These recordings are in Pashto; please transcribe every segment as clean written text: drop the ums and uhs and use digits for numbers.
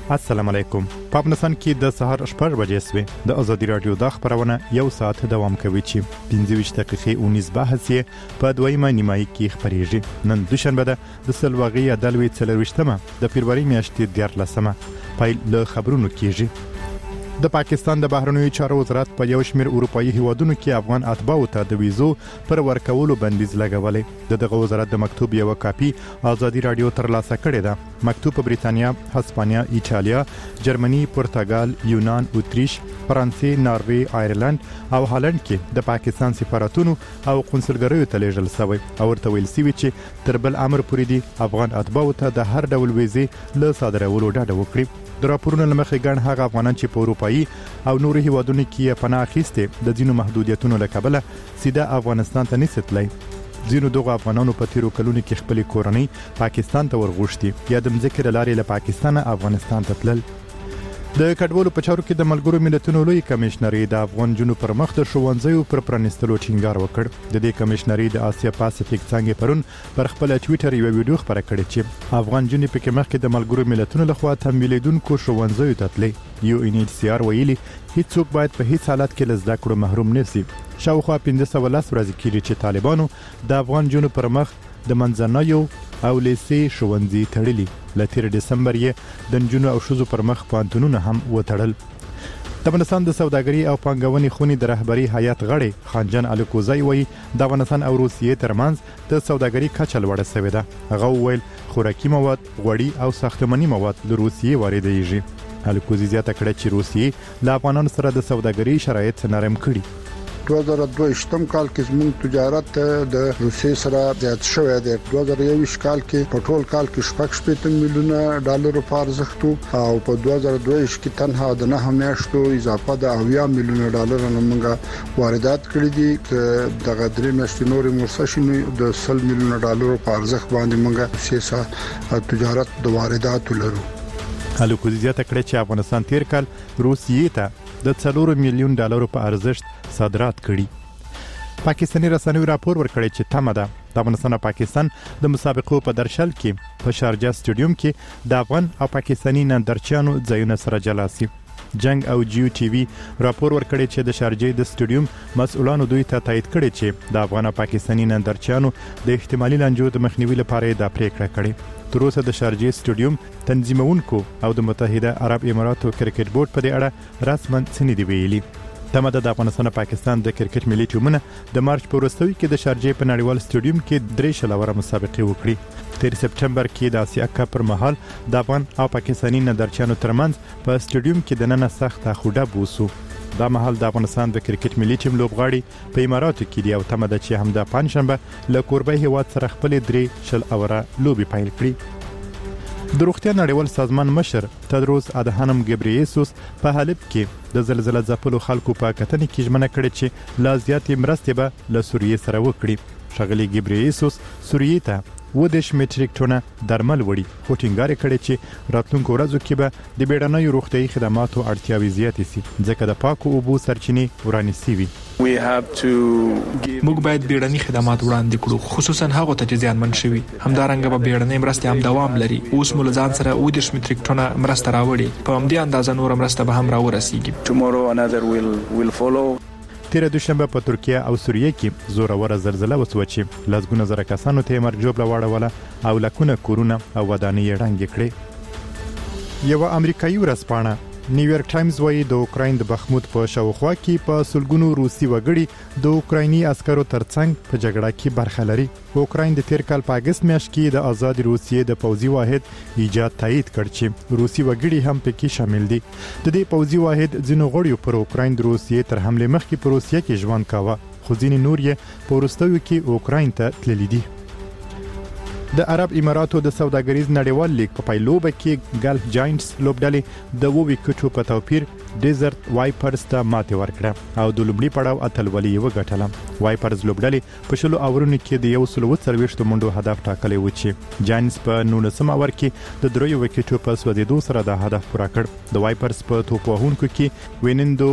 السلام علیکم. په افغانستان کې د سهار 8 بجې سوي د ازادي رادیو د خبرونه یو ساعت دوام کوي چې 25 دقیقې 19 بحث یې په دویمه نیمایي کې خبريږي. نن دوشنبه ده د سلواغي عدالوي 23مه د فبراير میاشتې 14مه پایل له خبرونو کېږي. د پاکستان د بهرنیو چارو وزارت په یو شمېر اروپאי هیوادونو کې افغان اتباعو ته د ویزو پر ورکولو بندیز لګولې. دغه وزارت د مکتوب یو کاپی ازادي رادیو ترلاسه کړې ده. مکتوب په بریتانیا، هسپانیا، ایتالیا، جرمني، پرتګال، یونان، اتریش، فرانسې، ناروی، آیرلند او هالند کې د پاکستان سفارتونو او قونسلګریو ته لیږل شوی او ورته ویل شوی چې تر بل امر پورې دي افغان اتباعو ته د هر ډول ویزې له صادرولو ډډه وکړي. د راپورونو لمخې ګڼ هغه افغانان چې په اروپאי او نورو هیوادونو کې پناه اخیسته د ځینو محدودیتونو له کبله سیده افغانستان ته نسیتلی. ځینو دغه افغانانو په تیرو کلونو کې خپل کورنۍ پاکستان ته ورغوښتي یا د مځکې لارې له پاکستان افغانستان ته تلل. د کډوالو په چارو کې د ملګرو ملتونو لوی کمشنري د افغان جنو پر مخ د ښوونځیو پر پرانستلو ټینګار وکړ. د دې کمشنري د آسیا پاسفیک څنګه پرون پر خپل ټوئیټر یو ویډیو خبره کړې چې افغان جنو په کې مخکې د ملګرو ملتونو لخوا تمویلیدونکو ښوونځیو ته تللی. UNHCR ویلي هیڅوک باید په هیڅ حالت کې له زده کړو محروم نشي. شاوخوا 1510 ورځې کېږي چې طالبانو د افغان جنو پر مخ د منځنیو او لیسې ښوونځي تړلي. له 13 دسمبر یې د نجونو او ښځو پر مخ پوهنتونونه هم وتړل. د افغانستان د سوداګرۍ او پانګونې خونې د رهبری هیئت غړی خانجان الکوزی وایي د افغانستان او روسیې ترمنځ د سوداګرۍ کچه لوړه شوې ده. هغه وویل خوراکي مواد، غوړي او ساختماني مواد له روسیې واردېږي. الکوزی زیاته کړه چې روسیې له افغانانو سره د سوداګرۍ شرایط نرم کړي. 2022 کال کې زموږ تجارت د روسیې سره زیات شوی دی. 2021 کال کې په ټول کال کې 6.8 میلیونه ډالر په ارزښت او په 2022 کې تنها د 9 میاشتو اضافه د 80 میلیونه ډالر موږ واردات کړې دي. دغه درې میاشتې نورې مرسشنې د 100 میلیونه ډالر په ارزښت باندې موږ روسیې سره تجارت د وارداتو لرو. الکوزی زیاته کړه چې افغانستان تیر کال روسیې ته د 4 میلیون ډالر په ارزښت صادرات کړي. پاکستاني رسنیو راپور ورکړی چې تمه ده د افغانستان او پاکستان د مسابقو په درشل کې په شارجه سټډیوم کې د افغان او پاکستاني نندارچیانو ځایونه سره جلا شي. جنگ او جیو ټي وي راپور ورکړی چې د شارجه د سټډیوم مسؤلانو دوی ته تایید کړی چې د افغان او پاکستاني نندارچیانو د احتمالي لانجو د مخنیوي لپاره د پریکړه کړې. تر اوسه د شارجه سټډیوم تنظیمونکو او د متحده عرب اماراتو کرکټ بورډ په دې اړه رسماً څه نه دی ویلي. تمه ده د افغانستان او پاکستان د کرکټ ملي ټیمونه د مارچ په وروستیو کې د شارجه په نړیوال سټډیوم کې 3 شلوره مسابقې وکړي. 13 سپټمبر کې د آسیا کپ پر مهال د افغان او پاکستاني نندارچیانو ترمنځ په سټډیوم کې د نن سخت خوډه بوسو. دا مهال د افغانستان د کرکټ ملي ټیم لوبغاړي په اماراتو کې دی او تمه ده چې همدا پنځشنبه له کوربه هیواد سره خپل 3 شل اوره لوبي پیل کړي. د روغتیا نړیوال سازمان مشر تدروس ادهانم ګبریسوس په حلب کې د زلزلې ځپلو خلکو په کتنې کې ژمنه کړې چې لا زیاتې مرستې به له سوریې سره وکړي. ښاغلي ګبریسوس سوریې ته 10 میټریک ټنه درمل وړي خو ټینګار کړي چې راتلونکو ورځو کې به د بیړنیو روغتیايي خدماتو اړتیاوې زیاتې شي ځکه د پاکو اوبو سرچینې ورانې شوي. موږ باید بیړني خدمات وړاندې کړو خصوصا هغه ته چې زیانمن شوي. همدارنګه به بیړنۍ مرستې هم دوام لري. اوس مو ځان سره 10 میټریک ټنه مرسته راوړي. په همدې اندازه نور مرسته به هم راورسیږي. تیر دوشنبه په ترکیه او سوریه کې زوروره زلزلہ وسوه چې لږونه زره کسانو ته مرګ جوړه واړوله او لکونه کورونه او ودانۍ ړنګ کړې. یو امریکایي ورځپاڼه نیویارک ټایمز وایي د اوکراین د بخموت په شاوخوا کې په سلګونو روسي وګړي د اوکرایني عسکرو ترڅنګ په جګړه کې برخه لري. اوکراین د تیر کال په اگست میاشت کې د آزاد روسیې د پوځي واحد ایجاد تایید کړ چې روسي وګړي هم پکې شامل دي. د دې پوځي واحد ځینو غړیو پر اوکراین د روسیې تر حمله مخکې په روسیې کې ژوند کاوه خو ځینې نور یې په وروستیو کې اوکراین ته تللي دي. د عرب اماراتو د سوداګریز نړیوال لیګ په پایلوبه کې ګلف جاینټس لوبډلې د 2 وکټو په توپیر ډیزرت وایپرز ته ماته ورکړه او د لومړي پړاو اتلولي وګټله. وایپرز لوبډلې په شلو اورونو کې د 140 منډو هدف ټاکلی و چې جاینټس په 19 اور کې د 3 وکټو په سوځیدو سره د هدف پوره کړ. د وایپرز په توپ وهونکو کې وینندو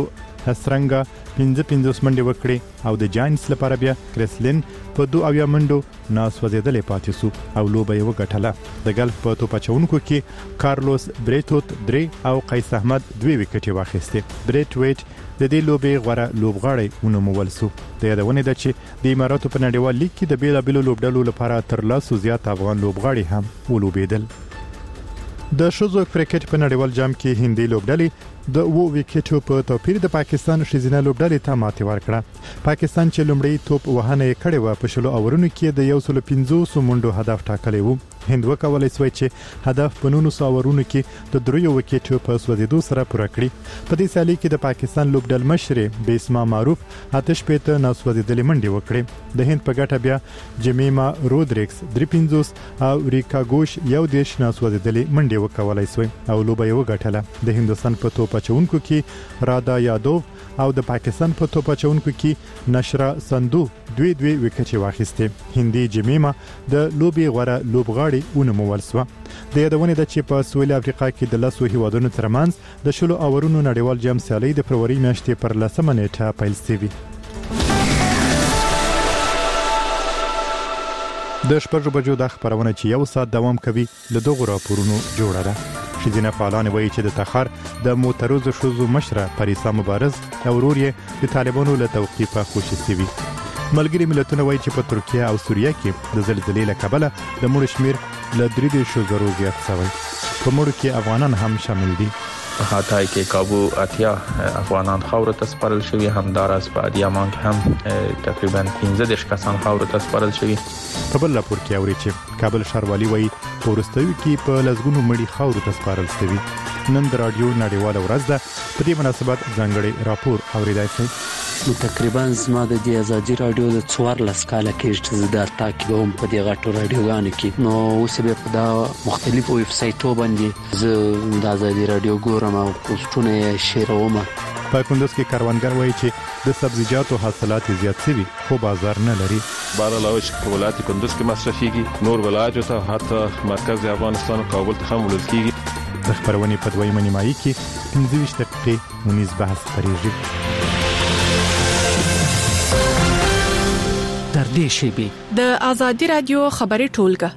هسرنګا 55 منډې وکړې او د جاینټس لپاره بیا کریسلین په 2 منډو ناسوځېدلې پاتې شو او لوبه یې وګټله. د ګلف په توپ اچونکو کې کارلوس بریټوت 3 او قیس احمد 2 وکټې واخیستې. بریټ ویټ د دې لوبې غوړه لوبغاړی ونومول شو. د یادونه ده چې د اماراتو په نړیوال لیګ کې د بیلابېلو لوبډلو لپاره تر 100 زیات افغان لوبغاړي هم ولوبېدل. د ښځو کرکټ په نړیوال جام کې هندي لوبډلې د 2 وکټو په توپیر د پاکستان ښځینه لوبډلې ته ماتې ورکړه. پاکستان چې لومړی توپ وهنه یې کړې و په 10 اورونو کې د 150 منډو هدف ټاکلی و. هند وکولای شوی چې هدف په 900 اورونو کې د 3 وکټو په سوځېدو سره پوره کړي. په دې سیالي کې د پاکستان لوبډل مشر بیسما معروف آتش پېته ناسوځېدلې منډې وکړې. د هند په ګټه بیا جمیما رودریکس 350 او ریکا ګوش 1 ناسوځېدلې منډې وکولای شوی او لوبه یې وګټله. د هندستان په توپ اچونکو کې رادا یادوف او د پاکستان په توپ اچونکو کې نشرا سندو 2 وکټې واخیستې. هندي جمیما د لوبي غوړه لوبغاړي ونومول شو. د یادونه ده چې په سویل افریقا کې د 10 هیوادونو ترمنځ د 10 اورونو نړیوال جام سیالي د فروری میاشتې پر 10 نیټه پیل شوی. د شپږ بجو د خبرونه چې یو ساعت دوام کوي له دغه راپورونو جوړه ده. ښځینه فعالان وایي چې د تخار د معترضو ښځو مشره پریسا مبارز او ورور یې د طالبانو له توقیفه خوشي شوي. ملګري ملتونه وایي چې په ترکیه او سوریه کې د زلزلې له کبله د مړو شمیر له 3,000 زیات شوی. په مړو کې افغانان هم شامل دي. په هاتای کې کابو اتیا افغانان خاور ته سپارل شوی، همدارس په ادیامان کې هم تقریبا 15 کسان خاور ته سپارل شوی. په بل راپور کې اوري چې کابل ښاروالي وایي په ورستیو کې په لزګونو مړي خاور ته سپارل شوی. نن د رادیو نړیواله ورځ ده. په دې مناسبت ځانګړی راپور اوریدای شئ. تقریبا زما د دې ازادي رادیو د 14 کال کې چې زه د تاکیدوم په دې غټو رادیوګانو کې نو اوس به په دا مختلفو ویب سایټو باندې زه د ازادي رادیو ګورم او پوسټونه شیروم. په کندوز کې کاروانګر وایي چې د سبزیجاتو حاصلات زیات شوي خو بازار نه لري. بهرحال په ولایت کندوز کې مصرفيږي، نور ولایتو ته حتی مرکز افغانستان او کابل ته هم وړل کیږي. د خبرونې په دویمه نیمایي کې 25 دقیقې ونیز بحث خبرېږي. در دې شیبې د ازادي رادیو خبري ټولګه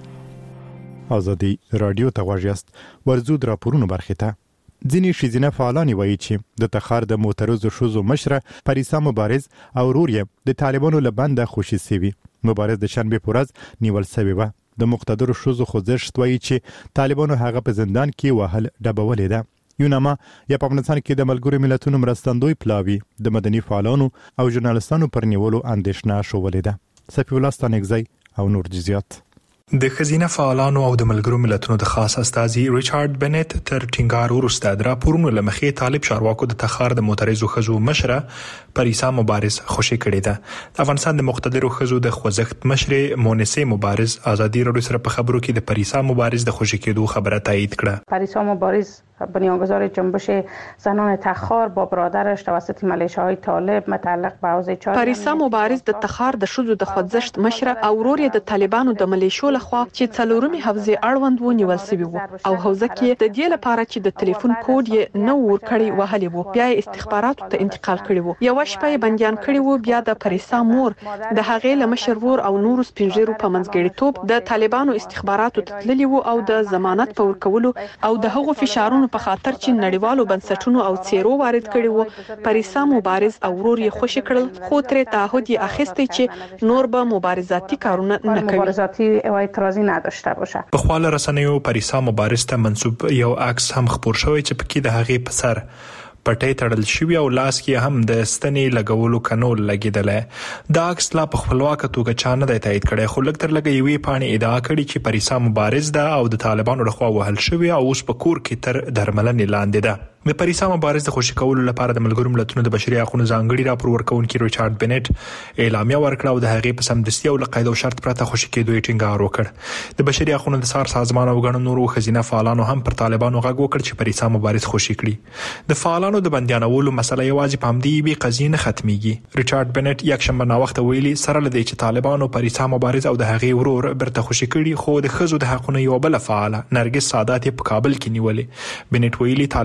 ازادي رادیو ته غواړئ ورزود راپورونو برخه ته. ځینې ښځینه فعالان وایي چې د تخار د معترضو ښځو مشره پریسا مبارز او ورور یې د طالبانو له بنده خوشي شوي. مبارز د شنبه په ورځ نیول شوی و. د مقتدر ښځو خوځښت وایي چې طالبانو هغه په زندان کې وهل ډبولې ده. یوناما یا په افغانستان کې د ملګرو ملتونو مرستندوی پلاوی د مدني فعالانو او ژورنالستانو پر نیولو اندېښنه شولې ده. صفی الله ستانګزی او نور جزئیات. د خزینه فعالانو او د ملګرو ملتونو د خاص استازي ریچارډ بنت تر ټینګار ورسته د راپورونو لمخې طالب چارواکو د تخار د معترضو ښځو مشره پریسا مبارز خوشي کړې ده. د افغانستان د مقتدرو ښځو د خوځښت مشره مونسه مبارز ازادي رادیو سره په خبرو کې د پریسا مبارز د خوشي کېدو خبره تایید کړه. پریسا مبارز بنیانگذار جنبش زنان تخار با برادرش توسط ملیشه‌های طالب متعلق به حوزه 4 پریسا مبارز د تخار د ښځو د خوځښت مشره او ورور د طالبانو د ملیشو لخوا چې څلورمي حوزه اړوند و نیول شوی وو او حوزه کې د دې لپاره چې د ټلیفون کوډ یې نو ورکړی وهلی وو بیا استخباراتو ته انتقال کړی وو. یو شپه بنديان کړی وو. بیا د پریسا مور د هغې لمشر ور او نورو سپینژیرو په منځګړیتوب د طالبانو استخباراتو ته تللی وو او د ضمانت په ورکولو او د هغو فشارونو په خاطر چې نړیوالو بنسټونو او څیرو وارد کړي وو. پریسا مبارز او ورور یې خوشی کړل خو تر تعهد یې اخیستی چې نور به مبارزاتي کارونه نه کوي. مبارزاتي او اعتراضی نداشته باشه. په خپل رسنیو پریسا مبارز ته منسوب یو عکس هم خبر شوی چې پکې د هغې په سر پټې تړل شوی او لاس کې هم د ستنې لګولو کنول لګیدل. دا عکس لا په خپلواک توګه چانه د تایید کړي خو لکه تر لګي وی پاڼې ادعا کړي چې پریسا مبارز ده او د طالبانو لخوا وهل شوی او اوس په کور کې تر درملنې لاندې ده. د پریسا مبارز د خوشی کولو لپاره د ملګرو ملتونو د بشري حقوقو ځانګړي راپور ورکونکي ریچارډ بنت اعلامیه ورکړه او د هغې په سمدستي او قید او شرط پرته خوشی کېدو یې ټینګار وکړ. د بشري حقوقو د سار سازمان او غړو نورو خزینه فعالانو هم پر طالبانو غږ وکړ چې پریسا مبارز خوشی کړي. د فعالانو د بندیانولو مسله یوازې په همدې به قضیه نه ختميږي. ریچارډ بنت یک شنبه نا وخت ویلي سره لدی چې طالبانو پریسا مبارز او د هغې ورور برته خوشی کړي خو د خزو د حقوقو یو بل فعال نرګس سادات په کابل کې نیولې. بنت ویلي طالبان باید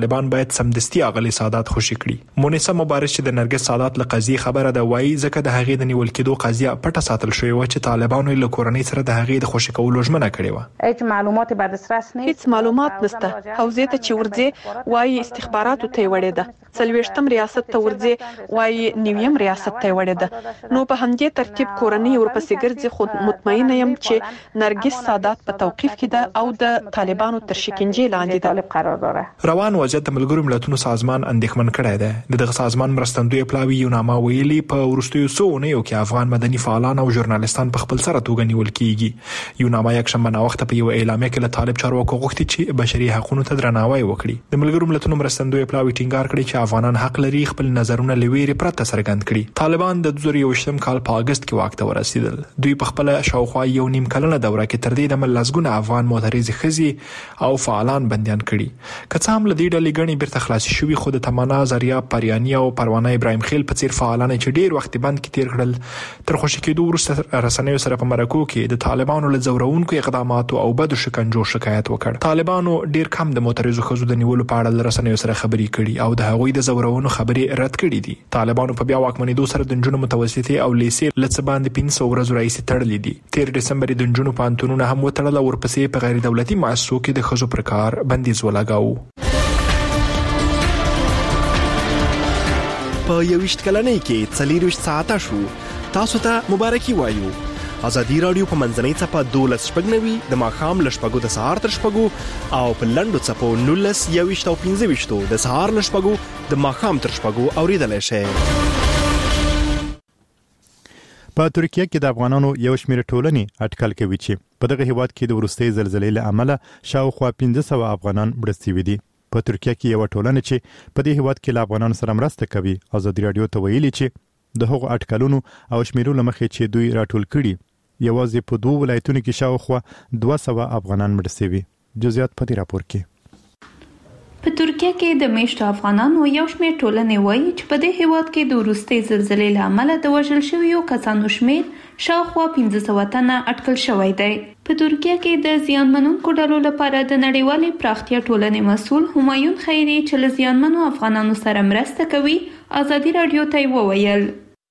باید سمدستي اغلی سادات خوشی کړي. مونیسه مبارز چې د نرګس سادات له قضیې خبره ده وایي ځکه د هغې د نیول کېدو قضیه پټه ساتل شوې و چې طالبانو له کورنۍ سره د هغې د خوشی کولو ژمنه کړې و. هیڅ معلومات به دسترس نه هیڅ معلومات نشته. حوزې ته چې ورځي وایي استخباراتو ته وړې ده. 40م ریاست ته ورځي وایي 9م ریاست ته وړې ده. نو په همدې ترتیب کورنۍ ورپسې ګرځي. خو مطمئنه یم چې نرګس سادات په توقیف کې ده او د طالبانو تر شکنجې لاندې طالب قرار داره. روان وضعیت د ملګرو ملتونو سازمان اندېښمن کړی دی. دغه سازمان مرستندوی پلاوی یوناما ویلي په وروستیو څو اونیو کې افغان مدني فعالان او ژورنالیستان په خپل سره توګه نیول کیږي. یوناما یکشنبه ناوخته په یو اعلامیه کې له طالب چارواکو غوښتي چې بشري حقوقو ته درناوی وکړي. د ملګرو ملتونو مرستندوی پلاوی ټینګار کړی چې افغانان حق لري خپل نظرونه لویری پرته څرګند کړي. طالبان د 2021 کال په اگست کې واک ته ورسېدل. دوی په خپل شاوخوا یو نیم کلنه دوره کې تر دې دمه لسګونه افغان معترض ښځې او فعالان بنديان کړي. که څه هم له دې ډلې ګڼې بیرته خلاصې شوي خو د تمنا زریا پریانی او پروانه ابراهیم خیل په څیر فعالان چې ډیر وخت بند کې تیر کړل تر خوشی کېدو وروسته رسنیو سره په مرکو کې د طالبانو له زورونکو اقداماتو او بدو شکنجو شکایت وکړ. طالبانو ډیر کم د معترضو ښځو د نیولو په اړه رسنیو سره خبري کړي او د هغوی د زورونو خبرې رد کړي دي. طالبانو په بیا واکمنېدو سره د نجونو متوسطې او لیسې لڅ باندې 500 ورځې راځي تړلې دي. 13 دسمبر د نجونو پانتونونه هم وتړل او ورپسې په غیر دولتي مؤسسو کې د ښځو پر کار بندیز ولګاوه. په 21 کلنۍ کې 24 ساعته شو. تاسو ته مبارکي وایو. ازادي رادیو په منځنۍ چپه 12:90 د ماښام ل 6 د سهار تر 6 او په لنډو چپو 19 21 او 15 د سهار ل 6 د ماښام تر 6 اوریدلای شئ. په ترکیه کې د افغانانو یو شمېر ټولنې اټکل کوي چې په دغه هیواد کې د وروستۍ زلزلې له امله شاوخوا 1500 افغانان مړه شوي دي. په ترکیه کې یو ټولنه چې په دې هیواد کې له افغانانو سره مرسته کوي ازادي رادیو ته ویلي چې د هغو اټکلونو او شمیرو لمخې چې دوی راټول کړي یوازې په 2 ولایتونو کې شاوخوا 200 افغانان مړه شوي. جزئیات په دې راپور کې. په ترکیه کې د میشتو افغانانو یو شمېر ټولنې وایي چې په دې هیواد کې د وروستۍ زلزلې له امله د وژل شویو کسانو شمېر شاوخوا 1500 تنه اټکل شوی دی. په ترکیه کې د زیانمنونکو ډلو لپاره د نړیوالې پراختیا ټولنې مسؤل همایون خیری چې له زیانمنو افغانانو سره مرسته کوي ازادي رادیو ته وویل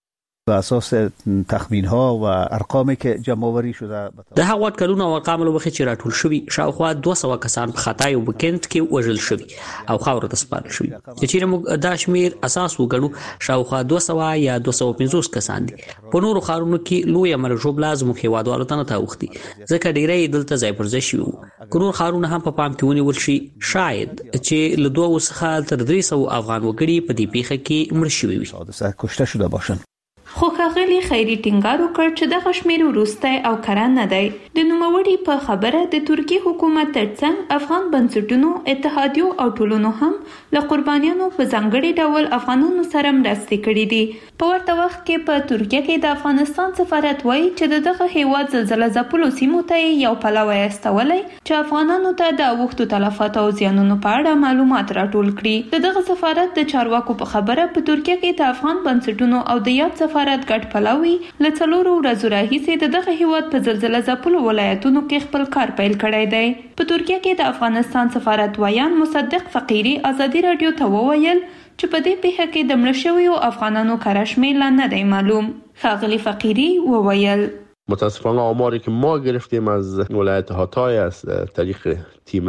بر اساس تخمین ها و ارقامی که جمع آوری شده د هغو اټکلونو او ارقامو له مخې چې راټول شوي شاوخوا 200 کسان په خطای او بکند کې وژل شوي او خاورو ته سپارل شوي. چې موږ دا شمیر اساس وګڼو شاوخوا 200 یا 250 کسان دي. په نورو ښارونو کې لوی مرجوب لازم هیوادوالو ته نه تاوختي ځکه ډیری دلته ځای پر ځای شي. نور ښارونه هم په پام کې ونیول شي شاید چې له 200 څخه تر 300 افغان وګړي په دې پیښه کې مړ شوي وي. حادثه کشته شده باشند. خو ښاغلي خیري ټینګار وکړ چې دغه شمېر وروستی او کره نه دی. د نوموړي په خبره د ترکیې حکومت ترڅنګ افغان بنسټونو اتحادیو او ټولنو هم له قربانیانو په ځانګړي ډول افغانانو سره مرستې کړي دي. په ورته وخت کې په ترکیه کې د افغانستان سفارت وایي چې دغه هیواد زلزله ځپلو سیمو ته یو پلاوی استولی چې افغانانو ته د اوښتو تلفاتو او زیانونو په اړه معلومات راټول کړي. دغه سفارت د چارواکو په خبره په ترکیه کې د افغان بنسټونو او د یاد سفارت ګډ پلاوی له 4 ورځو راهیسې دغه هیواد په زلزله ځپلو ولایتونو کې خپل کار پیل کړی دی. په ترکیه کې د افغانستان سفارت وایان مصدق فقیری ازادي رادیو ته وویل چې په دې پیښه کې د مړه شویو افغانانو کره شمېر لا نه دی معلوم. ښاغلي فقیری وویل متاسفانه آماری که ما گرفتیم از ولایت هاتای است طریق تیم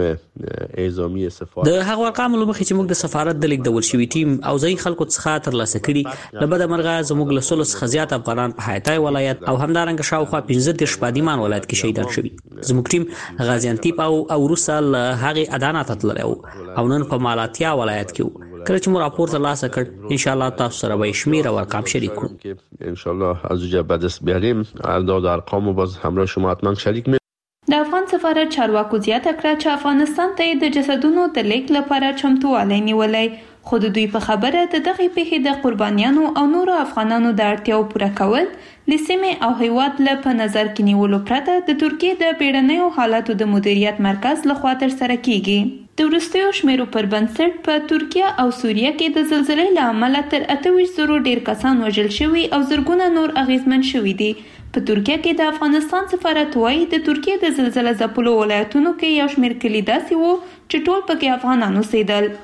اعزامی سفارت د هغه ارقام له مخې چې موږ د سفارت د لیکدول شوي ټیم او ځای خلکو څخه ترلاسه کړي له بده مرغه زموږ له 100 څخه زیات افغانان په هاتای ولایت او همدارنګه شاوخوا 15 پادیمان ولایت کې شهیدان شوي. زموږ ټیم غازیانتیپ او روسا له هغه ادانه تتللی او نن په مالاتیا ولایت کې کله چې مو راپور ترلاسه کړ ان شاء الله تاسو سره به شمیر او ارقام شریک کړو. ان شاء الله از اونجا به دست بیاریم اعداد ارقام باز همراه شما حتما شریک می. د افغان سفارت چارواکو زیاته کړه چې افغانستان ته د جسدونو د لیک لپاره چمتووالی نیولی خو د دوی په خبره د دغه پیښې د قربانیانو او نورو افغانانو د اړتیاو پوره کول له سیمې او هیواد له په نظر کې نیولو پرته د ترکیې د بیړنیو حالاتو د مدیریت مرکز لخوا ترسره کیږي. د وروستیو شمیرو پر بنسټ په ترکیه او سوریه کې د زلزلې له امله تر 28,000 ډیر کسان وژل شوي او زرګونه نور اغیزمن شوي دي. په ترکیه کې د افغانستان سفارت وایي د ترکیې د زلزله ځپلو ولایتونو کې یو شمېر کلي داسې وو چې ټول پکې افغانان اوسېدل.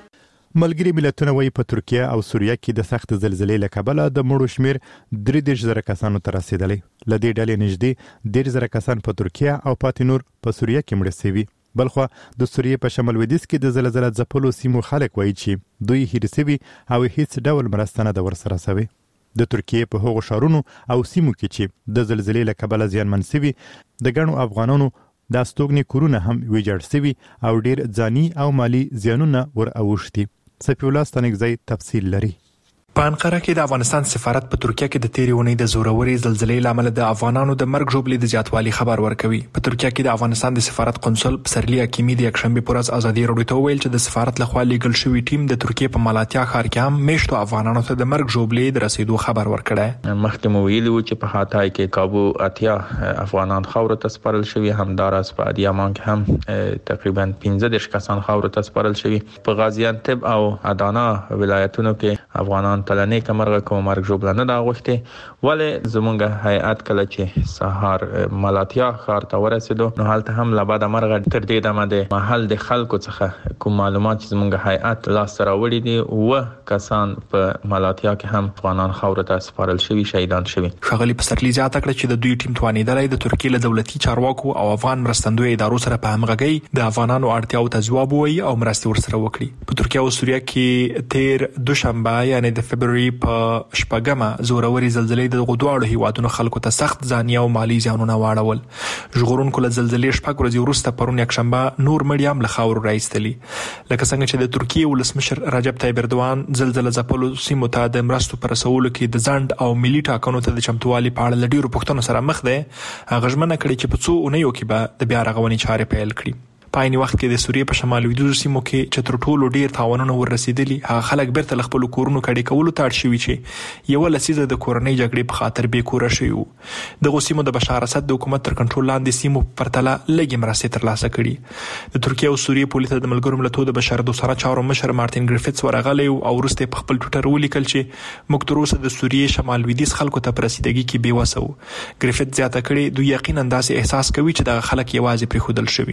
ملګری ملتونه وايي په ترکیه او سوریه کې د سخت زلزلې له کبله د مړو شمیر 3,000 کسانو ته رسیدلی. لدې ډلې نږدې 1,000 کسان په ترکیه او پاتې نور په سوریه کې مړه شوي. بلخو د سوریه په شمال لویدیځ کې د زلزلې ځپلو سیمو خلک وایي چې دوی هېر شوي او هیڅ ډول مرسته نه ده ورسره شوې. د ترکیه په هغو ښارونو او سیمو کې چې د زلزلې له کبله زیانمن شوي د ګڼو افغانانو د استوګنې کورونه هم ویجاړ شوي او ډیر ځاني او مالی زیانونه ور اوښتي. صفی الله ستانکزی تفصیل لري. په انقره کې د افغانستان سفارت په ترکیه کې د تیرې اونۍ د زوروري زلزلې لامل د افغانانو د مرګ ژوبلې د زیاتوالي خبر ورکوي. په ترکیه کې د افغانستان د سفارت قونسل پسرلی حکیمی د یکشنبه پر ورځ ازادي راډیو ته ویل چې د سفارت لخوا لیږل شوی ټیم د ترکیه په مالاتیا ښار کې هم میشتو افغانانو ته د مرګ ژوبلې د رسیدو خبر ورکړی. مخکې مو ویلي و چې په هاتای کې کابو اتیا افغانان خاورو ته سپارل شوي، همداراز په ادیامان کې هم تقریبا 15 کسان خاورو ته سپارل شوي. په غازی انتب او ادانا ولایتونو کې افغانان تلنې کمرغه کوم مرګ ژوبله نه دا غوښتي، ولې زمونږ هیئت کله چې سهار ملاتیا ښار ته ورسېدو نو هلته هم له بده مرغه تر دې دمه د محل د خلکو څخه کوم معلومات چې زمونږ هیئت لاسته راوړي دي و کسان په ملاتیا کې هم افغانان خاورو ته سپارل شوي، شهیدان شوي. ښاغلي پسرلي زیاته کړه چې د دوی ټیم توانېدلی د ترکیې له دولتي چارواکو او افغان مرستندویو ادارو سره په همغږۍ د افغانانو اړتیاو ته ځواب ووایي او مرستې ورسره وکړي. په ترکیه او سوریه کې تیر دوشنبه یعنی د فبروري په شپږمه زوروري زلزلې د غدواړو هیوادونو خلکو ته سخت ځاني او مالی زیانونه واړول. ژغورونکو له زلزلې شپږ ورځې وروسته پرون یکشنبه نور مړي هم له خاورو راایستلي. لکه څنګه چې د ترکیې ولسمشر رجب طیب اردوان زلزله ځپلو سیمو ته د مرستو په رسولو کې د ځنډ او ملي ټاکنو ته د چمتووالي په اړه له ډېرو پوښتنو سره مخ دی. هغه ژمنه کړې چې په څو اونیو کې به د بیا رغونې چارې پیل کړي. په عین وخت کې د سوریې په شمال لویدیځو سیمو کې چې تر ټولو ډیر تاوانونه ورسېدلي، هغه خلک بیرته له خپلو کورونو کډې کولو ته اړ شوي چې یوه لسیزه د کورنۍ جګړې په خاطر بې کوره شوي وو. دغو سیمو د بشار اسد د حکومت تر کنټرول لاندې سیمو په پرتله لږې مرستې ترلاسه کړي. د ترکیې او سوریې پولې ته د ملګرو ملتونو د بشردوستانه چارو مشر مارتین ګریفټس ورغلی او وروسته په خپل ټویټر ولیکل چې موږ تر اوسه د سوریې شمال لویدیځ خلکو ته په رسیدګۍ کې بې وسه وو. ګریفټس زیاته کړې دوی یقینا داسې احساس کوي چې دغه خلک یوازې پرېښودل شوي.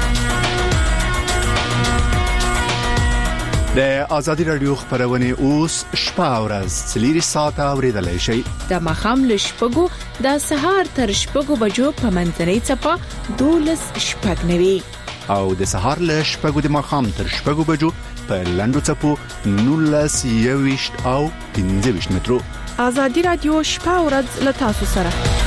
د آزادي رادیو خبرونه اوس شپه او ورځ 4 ساعته اوریدلای شئ. د مخام له شپږو د سهار تر شپږو بجو په منځنۍ څپه 12:09 او د سهار له شپږو د مخام تر شپږو بجو په لنډو څپو 19:20 او 15 مترو. آزادي رادیو شپه او ورځ له تاسو سره.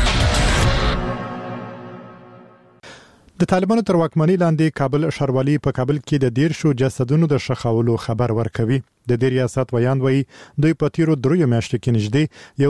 د طالبانو تر واکمنۍ لاندې کابل ښاروالي په کابل کې د 10 جسدونو د ښخولو خبر ورکوي. د دې ریاست ویاند وایي دوی په تیرو 3 میاشتو کې نږدې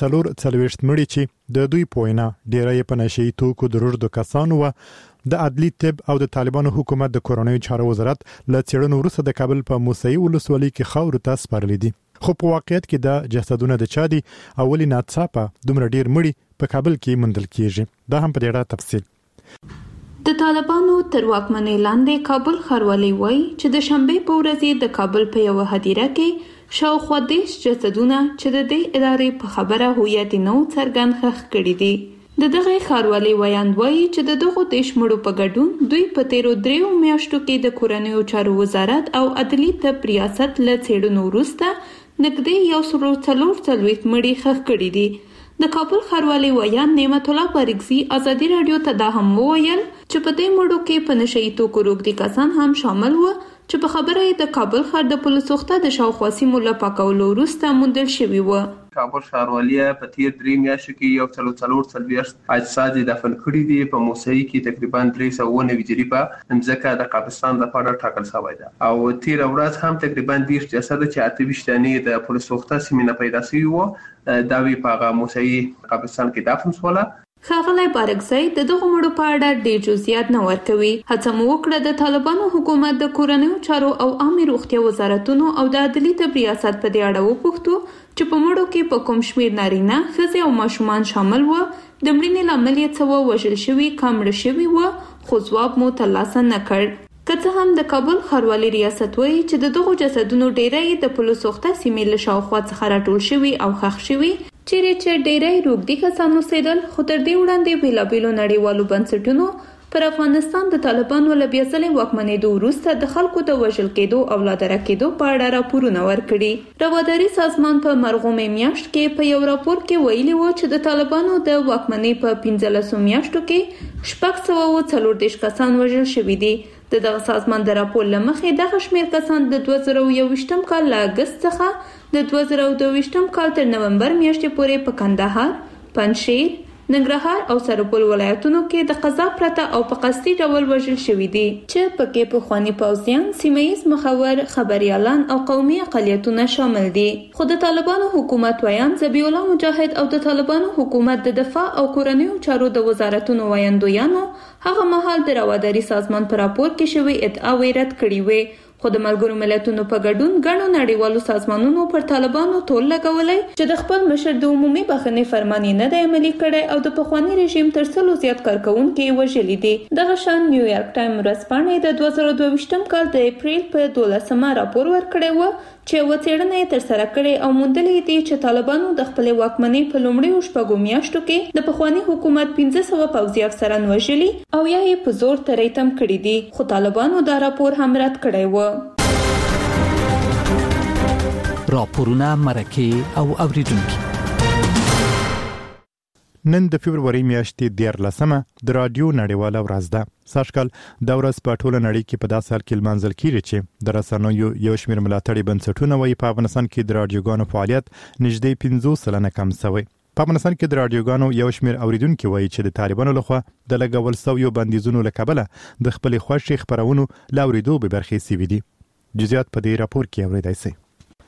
140 مړي چې د دوی په وینا ډیری په نشي توکو درلودو کسانو و د عدلي طب او د طالبانو حکومت د کورونیو چارو وزارت له څېړنو وروسته د کابل په موسهي ولسوالۍ کې خاورو ته سپارلي دي. خو په واقعیت کې د جسدونو د چا دي اولی ناڅاپه دومره ډیر مړي په کابل کې موندل کیږي. دا هم په ډیره تفصیل. د طالبانو تر واکمنۍ لاندې کابل ښاروالي وایي چې د شنبې په ورځ د کابل په یو هدیره کې شاوخوا 10 جسدونه چې د دې ادارې په خبره هویت نو څرګند ښخ کړي دي. د دغه ښاروالي ویاند وایي چې د دغو 10 مړو په ګډون دوی په تیرو 3 میاشتو کې د کورنیو چارو وزارت او عدلي طب ریاست له څېړنو وروسته نږدې 140 مړي ښخ کړي دي. د کابل ښاروالي ویاند نعمت الله بارګزي ازادي رادیو ته دا هم وویل چې په دې مړو کې په نشي توکو روږدي کسان هم شامل و چې په خبره یې د کابل ښار د پولیسو څخه د شاوخوا سیمو له پاکولو وروسته موندل شوي و. کابل ښاروالي په تیر 3 میاشتو کې 140 اجساد دفن کړي دي. په موسهي کې تقریبا 390 جریبه مځکه د قبرستان لپاره ټاکل شوې ده او تیر ورځ هم تقریبا 20 جسد چې 28 تنې د پولیسو څخه سیمه پیدا شوی و دا وی په موسهي قبرستان کې دفن شول. ښاغلی بارګزی د دغو مړو په اړه ډېر جزئیات نه ورکوي. هڅه مو وکړه د طالبانو حکومت د کورنیو چارو او عامه روغتیا وزارتونو او د عدلي طب ریاست په دې اړه وپوښتو چې په مړو کې په کوم شمیر نارینه، ښځې او ماشومان شامل و، د مړینې لامل یې څه و، وژل شوي کم مړه شوي و، خو ځواب مو ترلاسه نه کړ. که څه هم د کابل ښاروالي ریاست وایي چې د دغو جسدونو ډیری د پولیسو څخه سیمې له شاوخوا څخه راټول شوي او ښخ شوي چیرې چې ډیری روږدي کسان اوسېدل، خو تر دې وړاندې بېلابېلو نړیوالو بنسټونو پر افغانستان د طالبانو له بیا ځلې واکمنېدو وروسته د خلکو د وژل کېدو او لادرکه کېدو په اړه راپورونه ورکړي. رواداري سازمان په مرغومې میاشت کې په یو راپور کې ویلي و چې د طالبانو د واکمنۍ په 15 میاشتو کې 640 کسان وژل شوي دي. دغه سازمان د راپور له مخې دغه شمېر کسان د 2021 کال له اګست څخه د 2022 کال تر نومبر میاشتې پورې په کندهار، پنجشیر، ننګرهار او سرپل ولایتونو کې د قضا پرته او په قصدي ډول وژل شوي دي چې پکې پخواني پوځیان، سیمه‌ییز مخور، خبريالان او قومي اقلیتونه شامل دي. خو د طالبانو حکومت ویان ذبیح الله مجاهد او د طالبانو حکومت د دفاع او کورنیو چارو د وزارتونو ویاندویانو هغه مهال د رواداري سازمان په راپور کې شوی ادعاوې رد کړې وې. خو د ملګرو ملتونو په ګډون ګڼو نړیوالو سازمانونو پر طالبانو تول لګولای چې د خپل مشر د عمومي بخښنې فرمان نه دی عملي کړی او د پخوانی رژیم تر څلو زیات کارکونکو وژلي دي. دغه شان نیویارک ټایم ورځپاڼې د 2022 کال د اپریل په 12 راپور ورکړی و چې وڅېړنه تر سره کړې او موندلې دي چې طالبانو د خپل واکمنۍ په لومړیو شپږو میاشتو کې د پخوانی حکومت 1500 پوځي افسران وژلي او یا یې په زور تریتم کړي دي. خو طالبانو دا راپور هم رد کړی و. راپورونه مرکه او اوریدونکو. نن د فبرवरी میاشتې 14مه د رادیو نړیواله ورځ ده. سږکال دا ورځ په ټوله نړۍ کې په داسې حال کې لمانځل کیږي چې د رسنیو یو شمېر ملاتړي بنسټونه وایي په افغانستان کې د رادیوګانو فعالیت نږدې 50% کم شوی. په افغانستان کې د رادیوګانو یو شمېر اوریدونکو وایي چې د طالبانو لخوا د لګول شویو بندیزونو له کبله د خپل خوښي خبرونو لاوریدو به برخې سوي دي. جزئیات په دې راپور کې اوریدای شئ.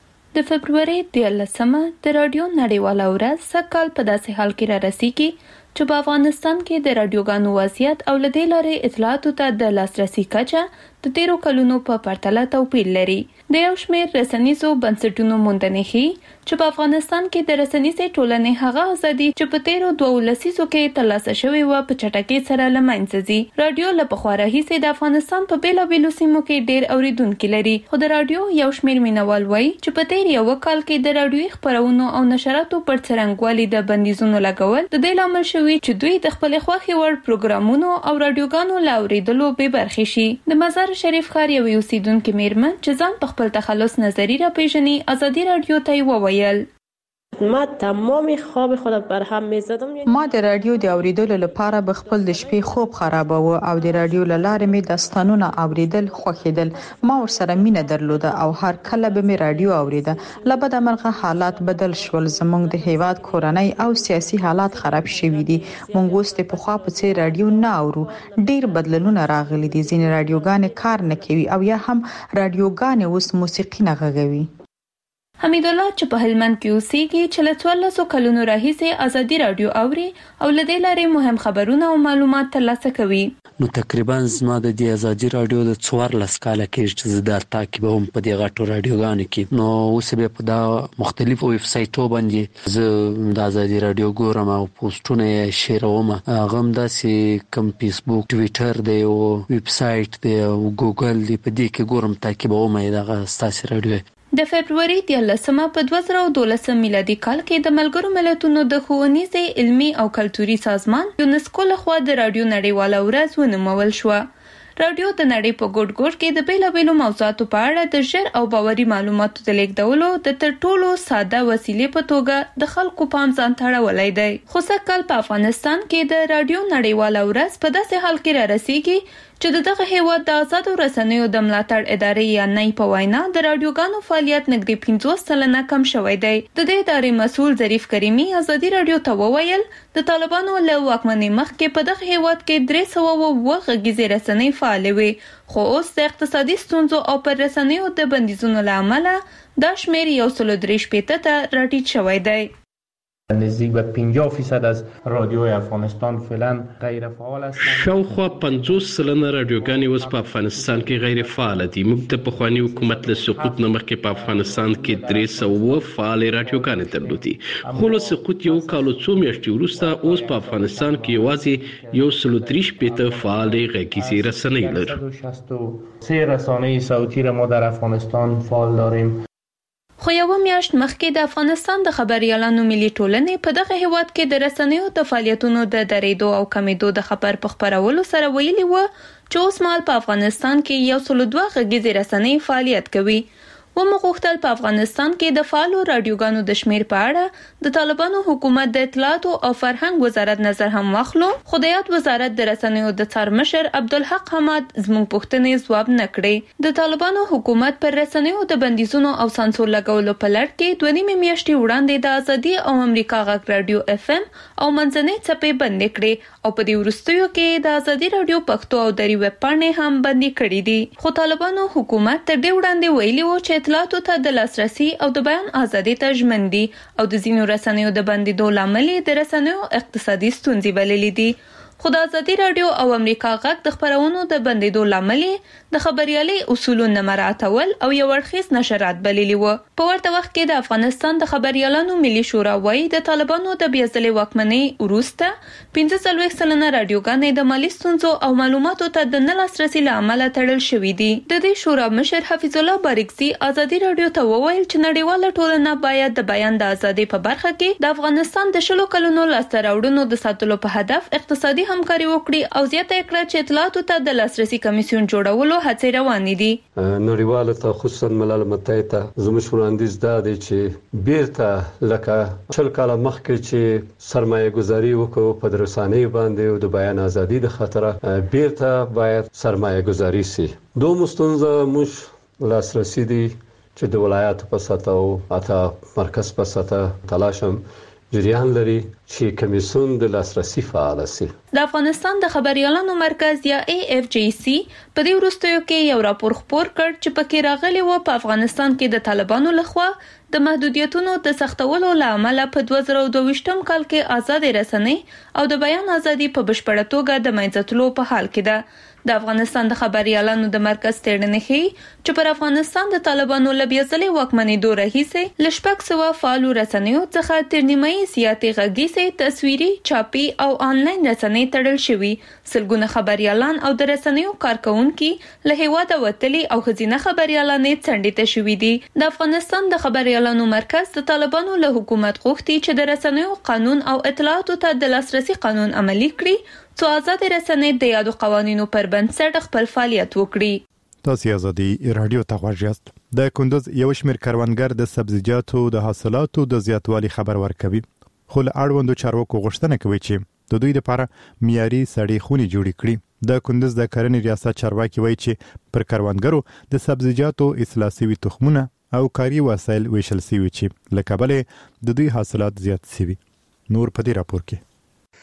د فبرवरी 13مه د رادیو نړیواله ورځ سږکال په داسې حال کې را رسیږي چې په افغانستان کې د رادیوګانو وضعیت او له دې لارې اطلاعاتو ته د لاسرسي کچه د 13 کلونو په پرتله توپیر لري. د یو شمېر رسنیزو بنسټونو موندنې ښيي چې په افغانستان کې د رسنیزې ټولنې هغه ازادي چې په 13 لسیزو کې ترلاسه شوې و په چټکۍ سره له منځه ځي. رادیو له پخوا راهیسې د افغانستان په بیلابیلو سیمو کې ډېر اوریدونکي لري. خو د رادیو یو شمېر مینوال وایي چې په تیر یو کال کې د رادیوي خبرونو او نشراتو پر څرنګوالي د بندیزونو لګول د دې لامل شوی چې دوی د خپل خوښې وړ پروګرامونو او رادیوګانو لاوریدلو به برخې شي. د مزار شریف ښار یو اوسیدونکو میرمن چې ځان په خپل تخلص نظری را پیژني ازادي رادیو ته وویل ما تمام خواب خودم برهم می‌زدم. ما د رادیو د اوریدلو لپاره به خپل د شپې خوب خراباوه او د رادیو لاره می داستانونه اوریدل خوښیدل. ما ورسره مینه درلوده او هر کله به می رادیو اوریده. لبد مرغه حالات بدل شول. زمونږ د هیواد کورنۍ او سیاسي حالات خراب شوي دي. مونږ اوس په خوا په څیر رادیو نه اورو. ډیر بدلونونه راغلي دي. ځینې رادیوګانې کار نه کوي او یا هم رادیوګانې اوس موسیقي نه غږوي. حمید الله چې په هلمند کې اوسېږي چې له 14 کلونو راهیسې ازادي رادیو اوري او له دې لارې مهم خبرونه او معلومات ترلاسه کوي. نو تقریبا زما د دې ازادي رادیو د 14 کال کې چې زه د تعقیبوم په دې غټو رادیوګانو کې. نو اوس به په دا مختلفو ویب سایټو باندې زه د ازادي رادیو ګورم او پوسټونه یې شیروم. هغه هم داسې کم فیسبوک، ټویټر دی او ویب سایټ دی او ګوګل دی، په دې کې ګورم تعقیبوم دغه ستاسو رادیو. د فبرवरी 13مه په 2012 میلادي کال کې د ملګرو ملتونو د ښوونیزې، علمي او کلتوري سازمان یونسکو لخوا د رادیو نړیواله ورځ ونومول شوه. رادیو د نړۍ په ګوټ ګوټ کې د بیلابیلو موضوعاتو په اړه د ژر او باوري معلوماتو د لیږدولو د تر ټولو ساده وسیلې په توګه د خلکو پام ځان ته اړولی دی. خو سږکال په افغانستان کې د رادیو نړیواله ورځ په داسې حال کې را رسیږي چې دغه هیواد د آزادو رسنیو د ملاتړ ادارې یا نای په وینا د رادیوګانو فعالیت نږدې 50% کم شوی دی. د دې ادارې مسؤل ظریف کریمي ازادي رادیو ته وویل د طالبانو له واکمنۍ مخکې په دغه هیواد کې 300 غږیزې رسنۍ فعالې وي، خو اوس د اقتصادي ستونزو او پر رسنیو د بندیزونو له امله دا شمېر 133 ته راټیټ شوی دی. نزدیک به 50% از رادیوهای افغانستان فعلا غیر فعال هستند. شاوخوا 50% رادیوګانې اوس په افغانستان کې غیر فعال دي. موږ د پخوانی حکومت له سقوط نه مخکې په افغانستان کې 300 فعال رادیوګانې درلودي، خو له سقوط یو کال څو میاشتې وروسته اوس په افغانستان کې یوازې 133 فعال غږیزې رسنۍ لرو. 163 رسانه صوتی را ما در افغانستان فعال داریم. خو یو میاشت مخکې د افغانستان د خبريالانو ملي ټولنې په دغه هیواد کې د رسنیو د فعالیتونو د درېدو او کمیدو د خبر په خپرولو سره ویلي و چې اوس مهال په افغانستان کې 102 غږیزې رسنۍ فعالیت کوي. ومغوښتل په افغانستان کې د فعالو رادیوګانو د شمیر په اړه د طالبانو حکومت د اطلاعاتو او فرهنګ وزارت نظر هم واخلو، خو د یاد وزارت د رسنیو د څارمشر عبدالحق حماد زموږ پوښتنې ځواب نه کړې. د طالبانو حکومت پر رسنیو د بندیزونو او سانسور لګولو په لړ کې 2.5 میاشتې وړاندې د ازادي او امریکا غږ رادیو FM او منځنۍ څپې بندې کړې او په دې وروستیو کې د ازادي رادیو پښتو او دری ویب پاڼې هم بندې کړې دي. خو طالبانو حکومت تر دې وړاندې ویلي و چې اطلاعاتو ته د لاسرسي او د بیان ازادي ته ژمن دي او د ځینو رسنیو د بندیدو لامل د رسنیو اقتصادي ستونزې بللې دي. خو د ازادي رادیو او امریکا غږ د خبرونو د بندیدو لامل د خبريالي اصولو نه مراعاتول او یو اړخیز نشرات بللی و. په ورته وخت کې د افغانستان د خبريالانو ملي شورا وايي د طالبانو د بیازلې واکمنۍ وروسته 45 سلنه رادیوګانې د مالي ستونزو او معلوماتو ته د نه لاسرسي له امله تړل شوې دي. د دې شورا مشر حفیظ الله بارکزي ازادي رادیو ته وویل چې نړیواله ټولنه باید د بیان د ازادۍ په برخه کې د افغانستان د 20 کلونو لاسته راوړنو د ساتلو په هدف اقتصادي همکاري وکړي او زیاته کړه چې اطلاعاتو ته د لاسرسي کمیسیون جوړولو هڅې روانې دي. نړیواله ته خصوصا ملل متحد ته زموږ وړاندیز دا دی چې بیرته لکه 20 کال مخکې چې سرمایه گذاري وکړو په رسنیو باندې او د بیان ازادي د خاطره بیرته باید سرمایه گذاري سي. دوه مستونزه مش لاسرسي دي چې د ولایاتو په سطح او اته مرکز په سطح تلاشم جریان لري چې کمیسیون د لاسرسي فعال سي. د افغانستان د خبريالانو مرکز یا AFJC په دې وروستیو کې یو راپور خپور کړ چې پکې راغلي و په افغانستان کې د طالبانو لخوا د محدودیتونو د سختولو لامل په 2022 کال کې آزاد رسنۍ او د بیان ازادي په بشپړه توګه د منځتلو په حال کې ده. د افغانستان د خبريالانو د مرکز تړنې ښيي چې پر افغانستان د طالبانو لبیازلې واکمنېدو راهیسې ل 600 فعالو رسنیو څخه تر نیمایي زیاتې غږیزې، تصویري، چاپي او آنلاین رسنۍ تړل شوي. سلګونه خبريالان او د رسنیو کارکونکي له هیواده وتلي او ښځینه خبريالانې څنډې ته شوي دي. د افغانستان د خبريالانو مرکز د طالبانو له حکومت غوښتي چې د رسنیو قانون او اطلاعاتو ته د لاسرسي قانون عملي کړي څو آزاد رسنۍ د یادو قوانینو پر بنسټ خپل فعالیت وکړي. تاسو ازادي رادیو ته غواړئ یاست. د کندوز یو شمېر کروندګر د سبزیجاتو د حاصلاتو د زیاتوالي خبر ورکوي، خو له اړوندو چارواکو غوښتنه کوي چې د دوی لپاره معیاري سړې خونې جوړې کړي. د کندوز د کرنې ریاست چارواکي وایي چې پر کروندګرو د سبزیجاتو اصلاح شوي تخمونه او کاري وسایل ویشل شوي چې له کبله د دوی حاصلات زیات شوي. نور په دې راپور کې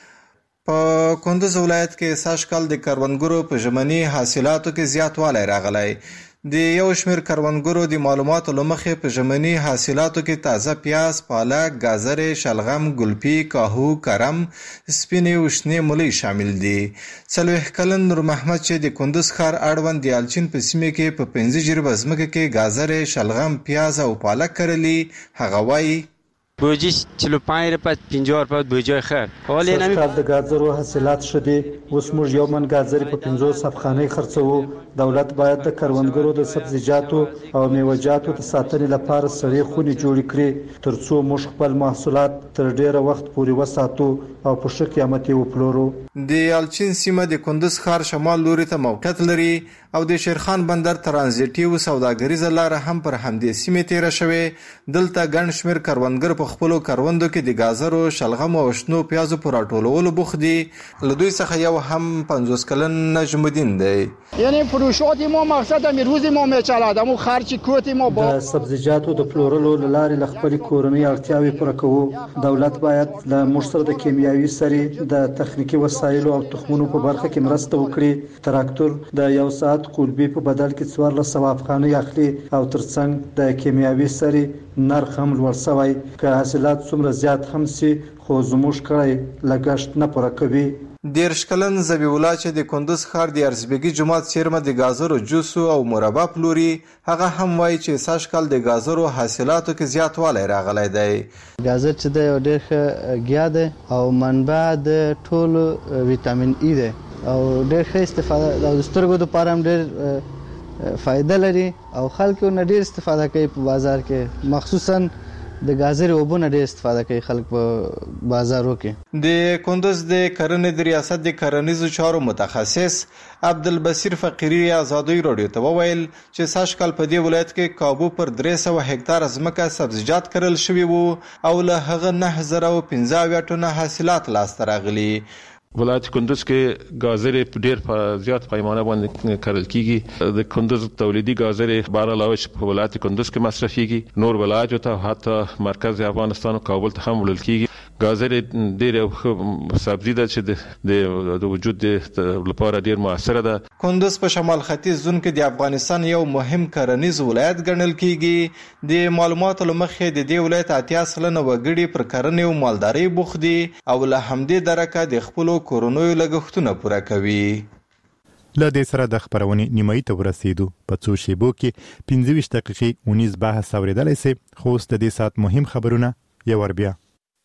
په کندوز ولایت کې ساشکل د کروندګرو په ژمني حاصلاتو کې زیاتوالی راغلی. د یو شمېر کروندګرو د معلوماتو له مخې په ژمني حاصلاتو کې تازه پیاز، پالک، گازرې، شلغم، ګلپي، کاهو، کرم، سپینې او شنې مولۍ شامل دي. 40 کلن نور محمد چې د کندوز ښار اړوند د الچین په سیمه کې په 15 جریبه ځمکه کې گازرې، شلغم، پیاز او پالک کرلی، هغه وایي بوجی 45 روپیه 50 روپیه بوجی خیر حالا نمی د گازرو حاصلات شدي. اوس موږ یو من گازرې په 50 افغانۍ خرڅوو. دولت باید د کروندګرو د سبزیجاتو او میوه‌جاتو د ساتنې لپاره سړې خونې جوړې کړي ترڅو موږ خپل محصولات تر ډیره وخت پورې وساتو او په ښه قیمت یې وپلورو. د الچین سیمه د کندوز ښار شمال لوري ته موقعیت لري او د شیرخان بندر ترانزیټي او سوداګریزه لار هم پر همدې سیمه تیر شوی. دلته ګڼ شمېر کروندګر په خپل کروندو کې د گازرو، شلغم او شنو پیازو پر راټولولو بوخت دي. له دوی څخه یو هم 50 کلن نجم الدین دی. یعنی فروشات ما مقصد امروز ما میچلد امو خرچ کوت ما با د سبزیجاتو د پلورلو لارې ل خپل کورنۍ اړتیاوې پوره کوو. دولت باید له موږ سره د کیمیاوي سرې د تخنیکی وسایلو او تخمونو په برخه کې مرسته وکړي. تراکتور د یو ساعت قلبي په بدل کې 1400 افغانۍ اخلي او ترڅنګ د کیمیاوي سرې نرخ هم لوړ شوی. که حاصلات څومره زیات هم سي خو زموږ کړی لګښت نه پوره کوي. 13 کلن ذبیح الله چې د کندوز ښار د ارزبېګي جومات چیرمه د گازرو جوسو او مربا پلوري، هغه هم وایي چې ساشکل د گازرو حاصلاتو کې زیاتوالی راغلی دی. گازر چې دی یو ډېر ښه ګیا دی او منبع د ټولو ویټامین ای دی او ډېر ښه استفاده د سترګو دپاره هم ډېر فائدہ لري او خلک نه ډیر استفاده کوي په بازار کې مخصوصا د غازر وبونه ډیر استفاده کوي خلک په بازارو کې. د کندوز د کرنې د ریاست د کرنیزو چارو متخصص عبدالبصیر فقیری آزادی رادیو ته وویل چې ساشکال په دې ولایت کې کابو پر 300 هکتار ځمکه سبزیجات کرل شوی وو او له هغه 9015 ټنه حاصلات لاسته راغلي. ولایت کندوز کې غازر ډیر په زیات پیمانه باندې کرل کیږي. د کندوز تولیدي غازر 12 لاوش په ولایت کندوز کې مصرفيږي. نور ولایت ته حتی مرکز افغانستان او کابل ته هم وړل کیږي. غازر ډیر سبزی ده چې د وجود لپاره ډیر موثره ده. کندوز په شمال ختیځ زون کې د افغانستان یو مهم کرنیز ولایت ګڼل کیږي. د معلوماتو لمخې د دې ولایت 80% وګړي پر کرنې او مالداري بوخت دي او له همدې درکه د خپل کورونوي لګښتونه پوره کوي. له دې سره د خبرونې نیمایي ته ورسېدو. په څو شیبو کې 15 دقیقې 19 بحث اوریدلای سي. خو د دې سات مهم خبرونه یو ور بیا.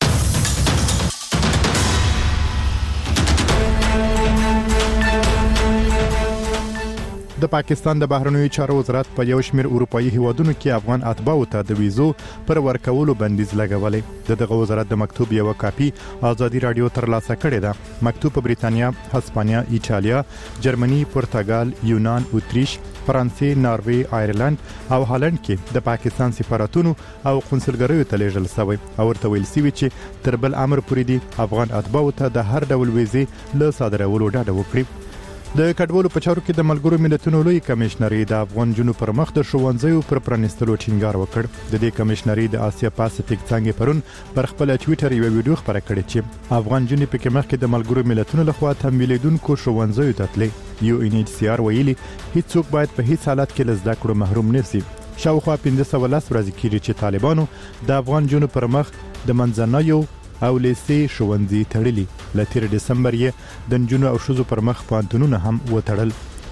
د پاکستان د بهرنیو چارو وزارت په یو شمېر اروپאי هیوادونو کې افغان اتباعو ته د ویزو پر ورکولو بندیز لګولې. دغه وزارت د مکتوب یو کاپی آزادي رادیو ترلاسه کړې ده. مکتوب په بریتانیا، هسپانیا، ایټالیا، جرمني، پرتګال، یونان، اتریش، فرانسې، ناروی، آیرلند او هالند کې د پاکستان سفارتونو او قونسلګریو ته لیږل شوی او ورته ویل شوی چې تر بل امر پورې دي افغان اتباعو ته د هر ډول ویزې له صادرولو ډډه وکړي. د کډوالو په چارو کې د ملګرو ملتونو لوی کمشنري د افغان جنوب پر مخ د ښوونځیو پر پرانستلو ټینګار وکړ. د دې کمشنري د آسیا پاسفیک څنګه پرون پر خپل ټوئیټر یو ویډیو خبره کړې چې افغان جنوب په مخ کې د ملګرو ملتونو لخوا تمویلېدونکو ښوونځیو ته تللی. UNHCR ویلي هیڅوک باید په هیڅ حالت کې له زده کړو محروم نه شي. شاوخوا 1510 ورځې کېږي چې طالبانو د افغان جنوب پر مخ د منځنیو او لیسې ښوونځي تړلي. له 13 دسمبر یې د نجونو او ښځو پر مخ پوهنتونونه هم وتړل.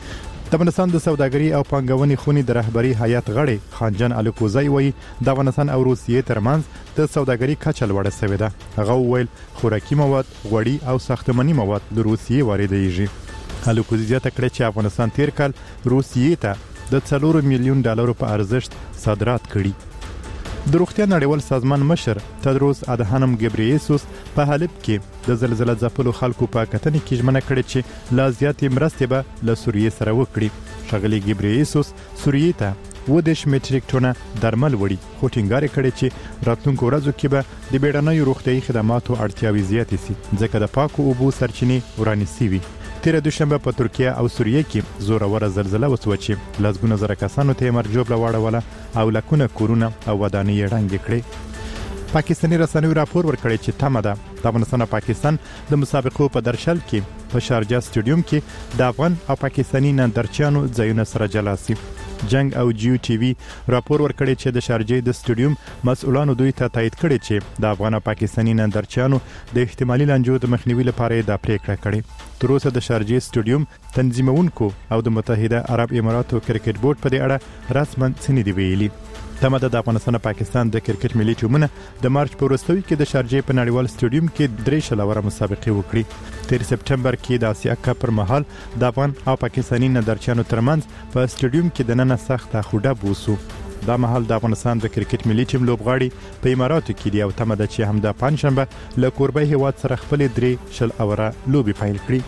د افغانستان د سوداګرۍ او پانګونې خونې د رهبري هیئت غړی خانجان الکوزی وایي د افغانستان او روسیې ترمنځ د سوداګرۍ کچه لوړه شوې ده. هغه وویل خوراکي مواد، غوړي او ساختماني مواد د روسیې واردېږي. الکوزی زیاته کړې چې افغانستان تیر کال روسیې ته د 4 میلیون ډالرو په ارزښت صادرات کړي. د روغتیا نړیوال سازمان مشر تدروس ادهانم ګبریسوس په حلب کې د زلزلې ځپلو خلکو په کتنې کې ژمنه کړې چې لا زیاتې مرستې به له سوریې سره وکړي. ښاغلي ګبریسوس سوریې ته 10 میټریک ټنه درمل وړي خو ټینګار کړي چې راتلونکو ورځو کې به د بیړنیو روغتیايي خدماتو اړتیاوې زیاتې شي ځکه د پاکو اوبو سرچینې ورانې شوي. تیر دوشنبه په ترکیه او سوریه کې زوروره زلزلہ وسوه چې لسګونه زره کسانو ته مرګ جوړ واړوله او لکونه کورونه او ودانۍ ړنګې کړې. پاکستاني رسنیو راپور ورکړی چې تمه ده د افغانستان او پاکستان د مسابقو په درشل کې په شارجه سټیډیوم کې د افغان او پاکستاني نندارچیانو ځایونه سره جلا شي. جنگ او جیو ټي وي راپور ورکړی چې د شارجه د سټیډیوم مسؤلانو دوی ته تایید کړی چې د افغان او پاکستاني نندارچیانو د احتمالي لانجو د مخنیوي لپاره د پریکړه کړې. تر اوسه د شارجه سټیډیوم تنظیمونکو او د متحده عرب اماراتو کرکټ بورډ په دې اړه رسماً څه نه دی ویلي. تمه ده د افغانستان او پاکستان د کرکټ ملي ټیمونه د مارچ په وروستیو کې د شارجه په نړیوال سټیډیوم کې 3 شلوره مسابقې وکړي. 13 سپټمبر کې د آسیا کپ پر مهال د افغان او پاکستاني نندارچیانو ترمنځ په سټیډیوم کې د نن سخت خوډه بوسو. دا مهال د افغانستان د کرکټ ملي ټیم لوبغاړي په اماراتو کې دی او تمه ده چې هم د پنځشنبه له کوربه هیواد سره خپل 3 شل اوره لوبي پیل کړي.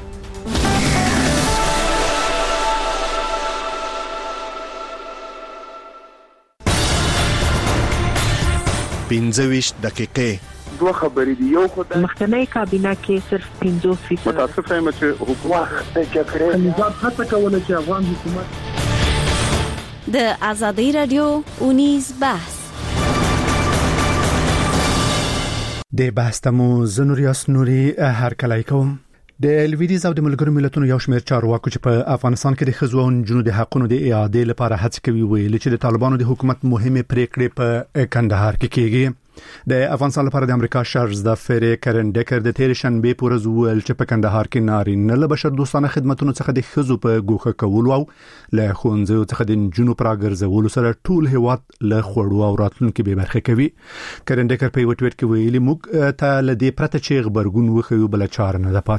15 دقیقې دوه خبرې دي. یو خدای مخکنی کابینه کې صرف 50% متاسف یم چې حکومت د جګړې نظام هڅه کوله چې افغان حکومت د آزادی رادیو 19 بحث د بحث تمو زنوریاس نوري هر کله کوم د لویدیز او د ملګرو ملتونو یو شمېر چارواکو چې په افغانستان کې د ښځو او نجونو د حقوقو د اعادې لپاره هڅه کوي ویل چې د طالبانو د حکومت مهمه پریکړې په کندهار کې کېږي. د افغانستان لپاره د امریکا شارز د فری کرن ډیکر د تیر شنبه پورز ویل چې په کندهار کې نارینه له بشر دوستانه خدماتو څخه د ښځو په ګوښه کولو او له ښوونځیو څخه د نجونو پر راګرځولو سره ټول هیواد له خوړو او راتلونکو به برخه کوي. کرن ډیکر په ویټ کې ویلي موږ ته له دې پرته چې خبرګون وخیو بل چاره نه ده پاتې.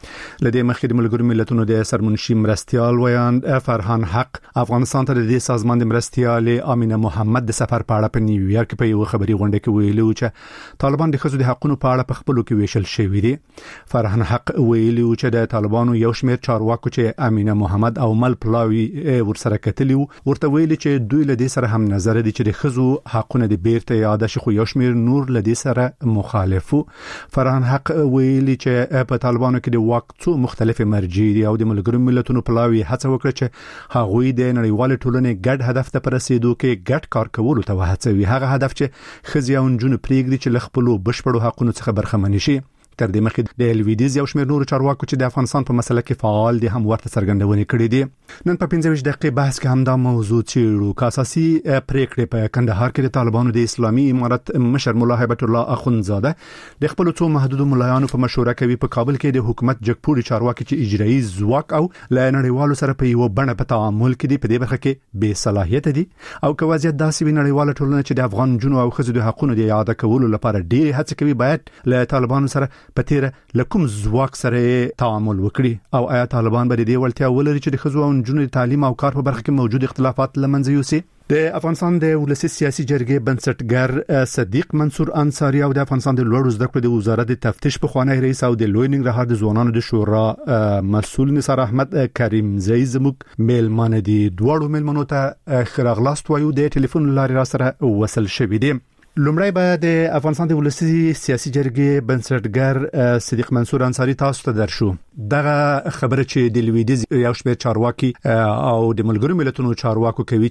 لدې مخکې د ملګرو ملتونو د سرمنشي مرستيال ویاند فرحان حق افغانستان ته د سازمان د مرستيال امینه محمد د سفر په اړه په نیویارک په یو خبري غونډه کې ویلي چې طالبان د خزو د حقوقو په اړه په خپل کې ویشل شوی دي. فرحان حق ویلي چې د طالبانو یو شمېر چارواکو چې امینه محمد او مل پلاوی ورسره کتلی ورته ویلي چې دوی له دې سره هم نظر دي چې د خزو حقونه د بیرته یاد شي، خو یو شمېر نور له دې سره مخالفو. فرحان حق ویلي چې په طالبانو کې د واک څو مختلفه مرجع دي او د ملګرو ملتونو پلاوی هڅه وکړه چې هغوی د نړیوال ټولنې ګډ هدف ته رسیدو کې ګډ کار کولو ته وهڅوي. هغه هدف چې خزي او نجونو پریږدي چې خپل بشپړو حقوقو څخه برخمن شي. تر دې مخکې د الویدیز یو شمېر نور چارواکو چې د افغانستان په مسله کې فعال دي هم ورته څرګندونې کړې دي. نن په 15 دقیقې بحث کې هم دا موضوع چیرو اساسي پریکړې په کندهار کې د طالبانو د اسلامي امارت مشر مولا هیبت الله اخوندزاده د خپل څو محدود ملایانو په مشوره کوي په کابل کې د حکومت جګپوري چارواکي چې اجرایي ځواک او لنړیوالو سره په یو بڼه په تعامل کې دي په دې برخه کې بے صلاحیت دي او که وضعیت داسې وي نړیواله ټولنه چې د افغان جنو او خزو د حقوقو د اعاده کولو لپاره ډېر هڅه کوي باید له طالبانو سره په تیر لکم ځواک سره تعامل وکړي او آیا طالبان به د ولتیا ولري چې د خزو او نجونو تعلیم او کار په برخه کې موجود اختلافات لمنځه یوسي. د افغانستان د ولسی سیاسي جرګې بنسټګر صدیق منصور انصاری او د افغانستان د لوړو زده کړو د وزارت د تفتیش په خوانی رئیس او د لوی ننګرهار د ځوانانو د شورا مسؤل نثار احمد کریم زئی زموږ میلمانه دي. دوړو میلمنو ته خراغلاست وایو د ټلیفون لارې را سره وصل شوي دي. لومړی به د افغانستان د ولسی سیاسي جرګې بنسټګر صدیق منصور انصاری تاسو ته درشو. دغه خبره چې د لویدیز یو شمېر چارواکي او د ملګرو ملتونو چارواکو کوي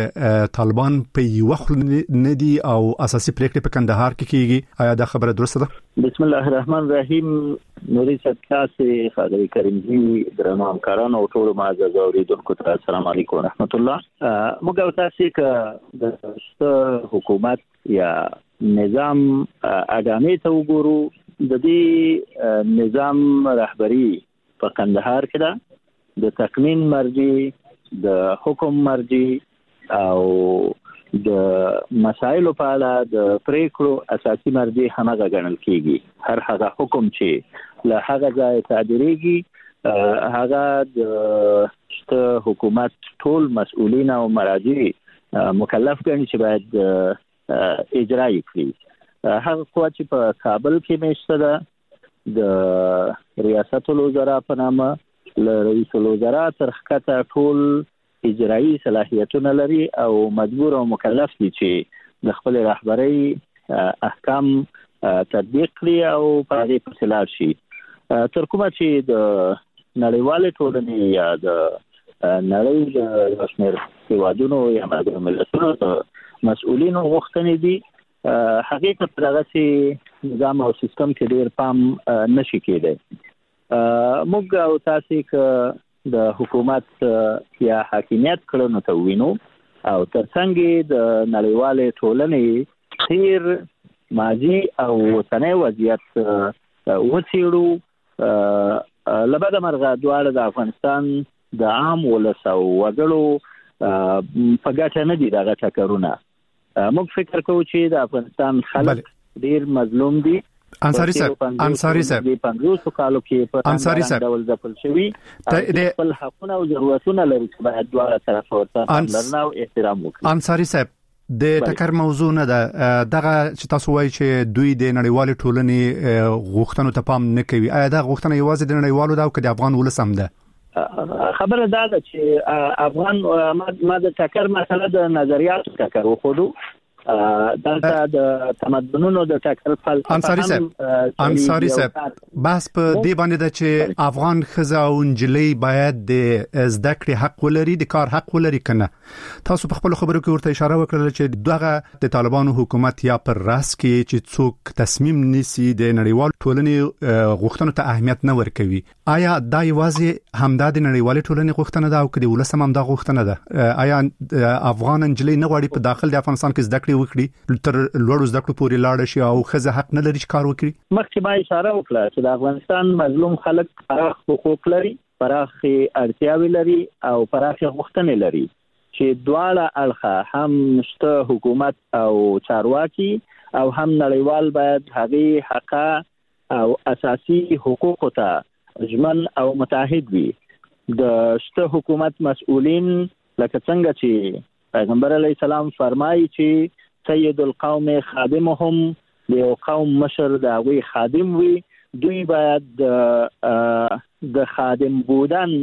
چې طالبان په یو خل ندي او اساسي پریکړې په کندهار کې کیږي، آیا دا خبره درسته ده؟ بسم الله الرحمن الرحیم. نوري صدقاسي خاطر کریمزی درنو همکارانو او ټول معزز اوریدونکو ته السلام علیکم ورحمت الله. موږ تاسو کې د حکومت یا نظام اډانې ته وګورو. د دې نظام رهبری په کندهار کې ده، د تقنین مرجع، د حکم مرجع او د مسایلو په اړه د پریکړو اساسي مرجع همغه ګڼل کیږي. هر هغه حکم چې له هغه ځای صادریږي هغه د حکومت ټول مسؤلین او مراجع مکلف ګڼي چې باید اجرا کړي. هغه قوت چې په کابل کې مشته ده د ریاست الوزرا په نامه له رئیس الوزرا تر ښکته ټول اجرایي صلاحیتونه لري او مجبور او مکلف دي چې د خپل رهبرۍ احکام تطبیق کړي او په دې پسې لاړ شي. تر کومه چې د نړیوالې ټولنې یا د نړۍ د شمېر هیوادونو یا ملګرو ملتونو د مسؤلینو غوښتنې دي، حقیقت دغه نظام او سیستم کې ډېر پام نشي کېدی. موږ او تاسو ک د حکومت یا حاکمیت کړنو ته وینو او ترڅنګ د نړیوالې ټولنې خیر ماضي او اوسنی وضعیت وڅېړو. لبد مرغه دواړه د افغانستان د عام ولس او وګړو په ګټه نه دي دغه ټکرونه. موږ فکر کوو چې د افغانستان خلک ډیر مظلوم دي. انصاری صاحب د 500 کالو کې په ډول ځپل شوی خپل حقونه او ضرورتونه لري چې باید دواړه طرف ورته پاملرنه او احترام وکړي. انصاری صاحب د ټکر موضوع نه ده، دغه چې تاسو وایي چې دوی د نړیوال ټولنې غوښتنو ته پام نه کوي، آیا دا غوښتنه یوازې د نړیوالو ده او که د افغان ولس هم ده؟ خبره دا ده چې افغان ما د ټکر مسله د نظریاتو ټکر وخوړو، دلته د تمدنونو د ټکر فلسفه. انصاری صاحب بحث په دې باندې ده چې افغان ښځه او نجلۍ باید د زده کړې حق ولري، د کار حق ولري کنه. تاسو په خپل خبرو کې ورته اشاره وکړه چې دغه د طالبانو حکومت یا پر راس کې چې څوک تصمیم نیسي د نړیوال ټولنې غوښتنو ته اهمیت نه ورکوي. آیا دا یوازې همدا د نړیوال ټولنې غوښتنه ده او که د ولس هم دا غوښتنه ده؟ آیا افغان نجلۍ نه غواړي په داخل د افغانستان کې زده وکړي تر لوړو زده کړو پورې لاړ شي او ښځه حق نه لري چې کار وکړي؟ مخکې ما اشاره وکړه چې د افغانستان مظلوم خلک پراخ حقوق لري، پراخ اړتیاوې لري او پراخ غوښتنې لري چې دواړه اړخه هم شته حکومت او چارواکي او هم نړیوال باید هغه حق او اساسي حقوق ته ژمن او متحد وي. د شته حکومت مسؤلین لکه څنګه چې پیغمبر علیه السلام فرمایي چې سید القوم خادمهم، د قوم مشر د هغوی خادم وي. دوی باید د خادم بودن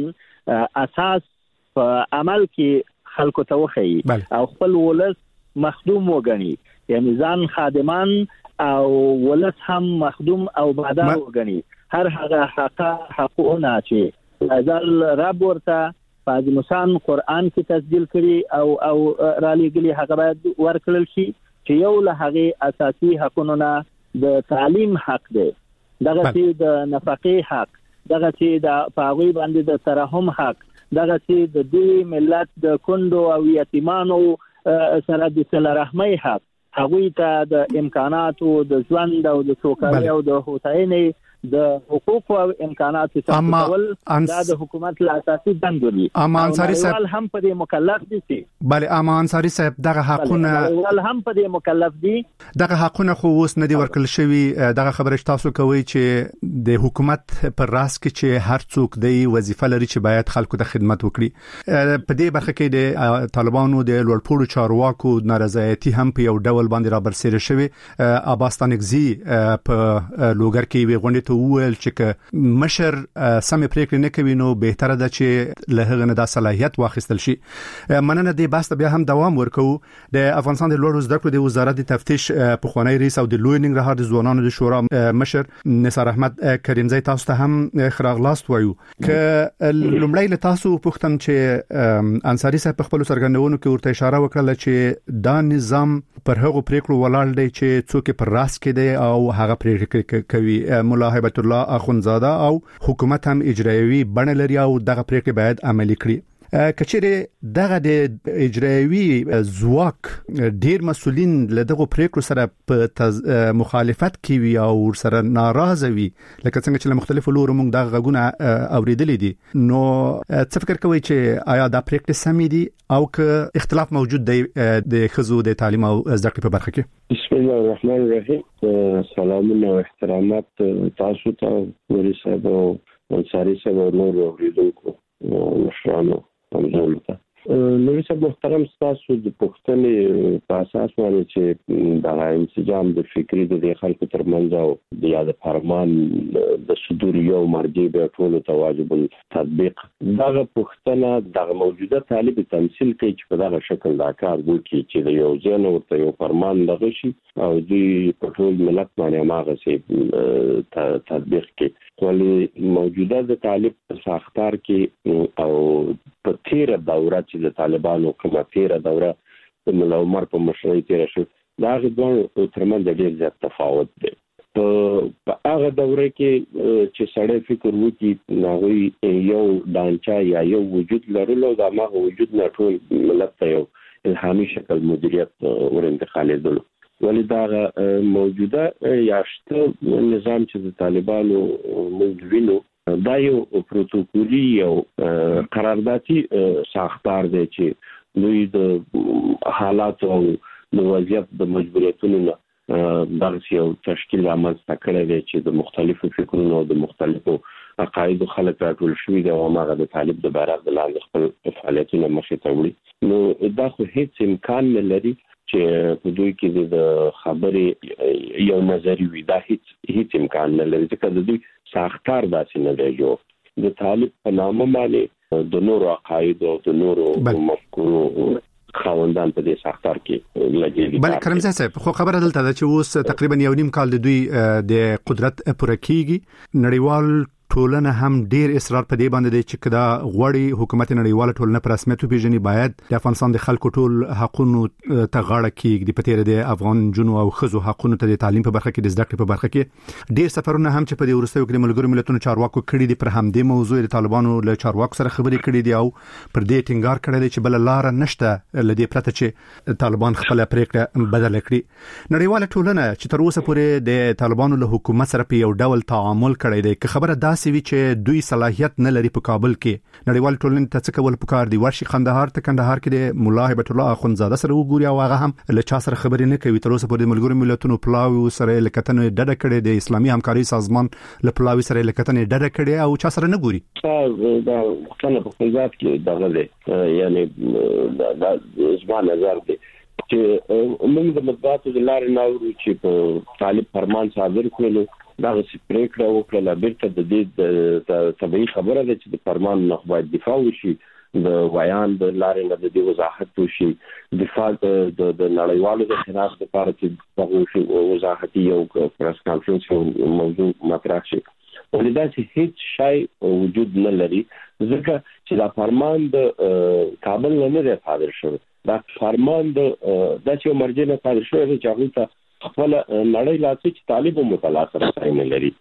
اساس په عمل کې خلکو ته وښيي او خپل ولس مخدوم وګڼي، یعنی ځان خادمان او ولس هم مخدوم او بادار وګڼي. هر هغه حقونه چې ازل رب ورته فاضمسان قرآن کې تسجیل کړي او را لېږلي هغه باید ورکړل شي، چې یو له هغې اساسي حقونو نه د تعلیم حق دی، دغه چې د نفقې حق، دغه چې د هغوی باندې د ترحم حق، دغه چې د دې ملت د کونډو او یتیمانو سره د صله رحمۍ حق، هغوی ته د امکاناتو د ژوند او د سوکالۍ او د هوساینې د حقوق او امکاناتو څخه دا د حکومت له اساسي دندو دي. اما انصاری صاحب هم په دې مکلف دي. بله اما انصاری صاحب دغه حقونه هم په دې مکلف دي. دغه حقونه خو اوس نه دي ورکړل شوی. دغه خبره تاسو کوي چې د حکومت پر راس کې چې هر څوک دی وظیفه لري چې باید خلکو ته خدمت وکړي. په دې برخه کې د طالبانو د لوړپوړو چارواکو نارضایتي هم په یو ډول باندې را برسېره شوی. عباس ستانکزي په لوګر کې وی غونډه وویل چې مشر سم پریکړه نه کوي نو بهتره ده چې له هغه نه د صلاحیت واخیستل شي. مننه دې باسته بیا هم دوام ورکو. د افغانستان د لوړو زده کړو د وزارت تفتیش پخوانی رئیس او د لوی ننګرهار د ځوانانو د شورا مشر نثار احمد کریمزی تاسو ته هم خراغلاست وایو. ک لومړی له تاسو پوښتم چې انصاری صاحب په خپل سرګندونو کې ورته اشاره وکړه چې دا نظام پر هغه پریکړو ولاړ دی چې څوک پر راس کې دی او هغه پریکړه کوي. مولا هیبت الله اخونزاده او حکومت هم اجرایوي بڼه لري او دغه پریکړه باید عملي کړي. کچېره دغه د اجرایوي ځواک ډیر مسولین له دغه پریکړو سره په مخالفت کوي او سره ناراضه وي، لکه څنګه چې له مختلفو لورو موږ دغه غږونه اوریدلې دي. نو څه فکر کوي چې آیا دا پریکړه سمې دي او که اختلاف موجود دی د ښځو د تعلیم او زده کړې په برخه کې؟ بسم الله الرحمن الرحیم. سلامونه او احترامات تاسو ته نوري صاحب او انصاری صاحب او نور اوریدونکو مشرانو همزولو. نوري صاحب محترم، تاسو د پوښتنې په اساس باندې چې دا انسجام د فکری د خلکو ترمنځ او د یاد فرمان د صدور یو مرجع به ټول ته واجب التطبیق، دغه پوښتنه د موجوده طالب تمثيل کوي چې په دغه شکل دا کار وکړي چې د یو ځین ورته یو فرمان لغوي شي او دوی په ټول ملت باندې ماغه سي تطبیق کوي. ولی موجوده د طالب په ساختار کې او په تیره دوره چې د طالبانو کومه تیره دوره د مولا عمر په مشرۍ تیره شو، دا غوډ ترمنځ ډېر زیات تفاوت دی. په هغه دوره کې چې سړی فکر وکړي ناوی یو دانچا یا یو وجود لرلو، دا ما وجود نه ټول ملت ته یو الهامي شکل مدیریت ورانتقالېدل. ولی دا موجوده یاشته نظام چې د طالبانو موږ وینو دا یو پروتوکولي او قراردادي ساختار دی چې دوی د حالات او د وضعیت د مجبوریتونو دغه یو تشکیل رامنځته کړی دی چې د مختلفو فکرونو او د مختلفو عقایدو خلک راټول شوي دي او هغه د طالب د بیرغ د لاندې خپل فعالیتونه مخې ته وړي. نو دا خو هیڅ امکان نه لري چې په دوی کې د خبرې یو نظری وي. دا هیڅ امکان نه لري ځکه د دوی ساختار داسې نه دی جوړ. د طالب په نامه باندې د نورو عقاید او د نورو مفکورو خاوندان په دې ساختار کې لګېدي. بل کرمزی صاحب، خو خبره دلته ده چې اوس تقریبا یو نیم کال د دوی د قدرت پوره کیږي. نړیوال ټولنه هم ډیر اصرار په دې باندې دی چې کدا غوړی حکومت نړیواله ټولنه پر رسمیت پیژني باید د افغانستان د خلکو ټول حقوقو ته غاړه کېږدي. په تیر د افغان جنو او خزو حقوقو ته د تعلیم په برخه کې د زده کړې په برخه کې ډیر سفرونه هم چې په دې ورستیو کې ملګرو ملتونو چارواکو کړي دي پر همدې موضوع د طالبانو له چارواکو سره خبرې کړي دي او پر دې ټینګار کړی دی چې بل لار نشته لدې پرته چې طالبان خپل پریکړه بدل کړي. نړیواله ټولنه چې تر اوسه پورې د طالبانو له حکومت سره په یو ډول تعامل کړی دی، که خبره داسې داسې وی چې دوی صلاحیت نه لري په کابل کې نړیوال ټولنې ته څه کول پکار دی ورشي کندهار کې د مولا هیبت الله اخونزاده سره وګوري او هغه هم له چا سره خبرې نه کوي تر اوسه پورې ملګرو ملتونو پلاوی سره لکتنه ډډه کړې د اسلامي همکاري سازمان له پلاوی سره لکتنه ډډه کړې او چا سره نه ګوري دا څنګه په خپل کې دغه دی یعنی دا ځوان نظر دی چې موږ د مطبوعاتو د لارې ناوړو چې په طالب فرمان صادر کړلو دا پریکړه وکړه بیرته د دې د طبيعي خبره ده چې د فرمان نه باید دفاع وشي د بیان د لارې نه د وضاحت وشي دفاع د نړیوالو د خلاف لپاره چې په وضاحت یو پریس کانفرنس موضوع مطرح شي ولدا چې هیڅ شای وجود نه لري ځکه چې دا فرمان د کابل نه دی صادر شوی دا فرمان د چې مرجع نه صادر شوی چې هغه ته خپل نړۍ لاسي چې طالب مطالعه سره ځای نه لري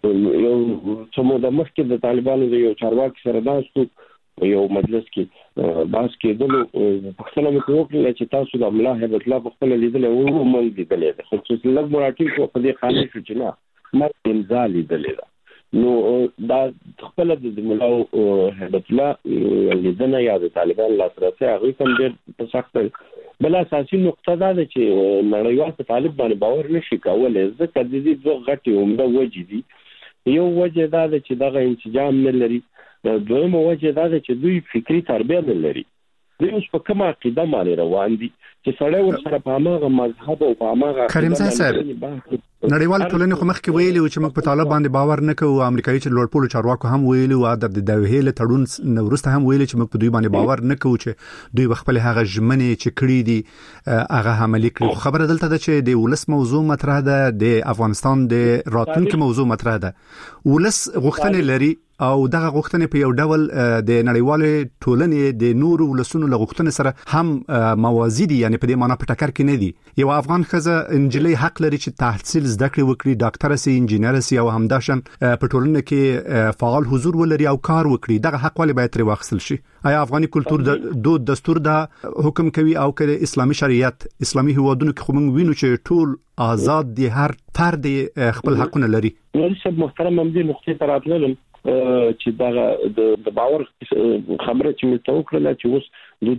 یو څومره د مخکې د طالبانو د یو چارواکي سره داستو یو مجلس کې باس کېدل پښتنه مې وکړل چې تاسو د مولا هیبت الله په خپل لیدل او موږ لیدل دي خو چې لږ مراتب په دې خانه شو چې نه ما امضا لیدل نو دا خپل د مولا هیبت الله لیدنه یا د طالبان لاسرسي هغه کوم ډېر سخت بل اساسي نقطه دا ده چې نړیوال په طالب باندې باور نشي کولای ځکه د دې دوه غټي عمده وجې دي یو وجه دا ده چې دغه انسجام نه لري دویمه وجه دا ده چې دوی فکری تربیه نه لري دوی اوس په کومه عقیده باندې روان دي چې سړی ورسره په هغه مذهب او په هغه کریم صاحب نړیوال ټولنې خو مخکې ویلي چې موږ په طالب باندې باور نه کوو امریکایي چې لوړپوړو چارواکو هم ویلي او د دوحې له تړون نورسته هم ویلي چې موږ په دوی باندې باور نه کوو چې دوی خپل هغه ژمنې چې کړې دي هغه عملي کړي خبره دلته ده چې د ولس موضوع مطرح ده د افغانستان د راتلونکي موضوع مطرح ده ولس غوښتنې لري او دغه غوښتنې په یو ډول د نړیوال ټولنې د نورو ولسونو له غوښتنې سره هم موازي دي یعنی په دې معنی په ټکر کې نه دي یو افغان ښځه انجلۍ حق لري چې تحصیل زده کړې وکړي ډاکټر سي انجینر سي او همداشن په ټولنه کې فعال حضور ولري او کار وکړي دغه حق ولې باید تر واخیستل شي آیا افغاني کلچر د دود دستور دا حکم کوي او کله اسلامي شریعت اسلامي هوادونو کې خو موږ وینو چې ټول آزاد دي هر فرد خپل حقونه لري نو محترم هم دې نقطې ته راتلم چې دا د باور خبره چې مې توکړه چې اوس د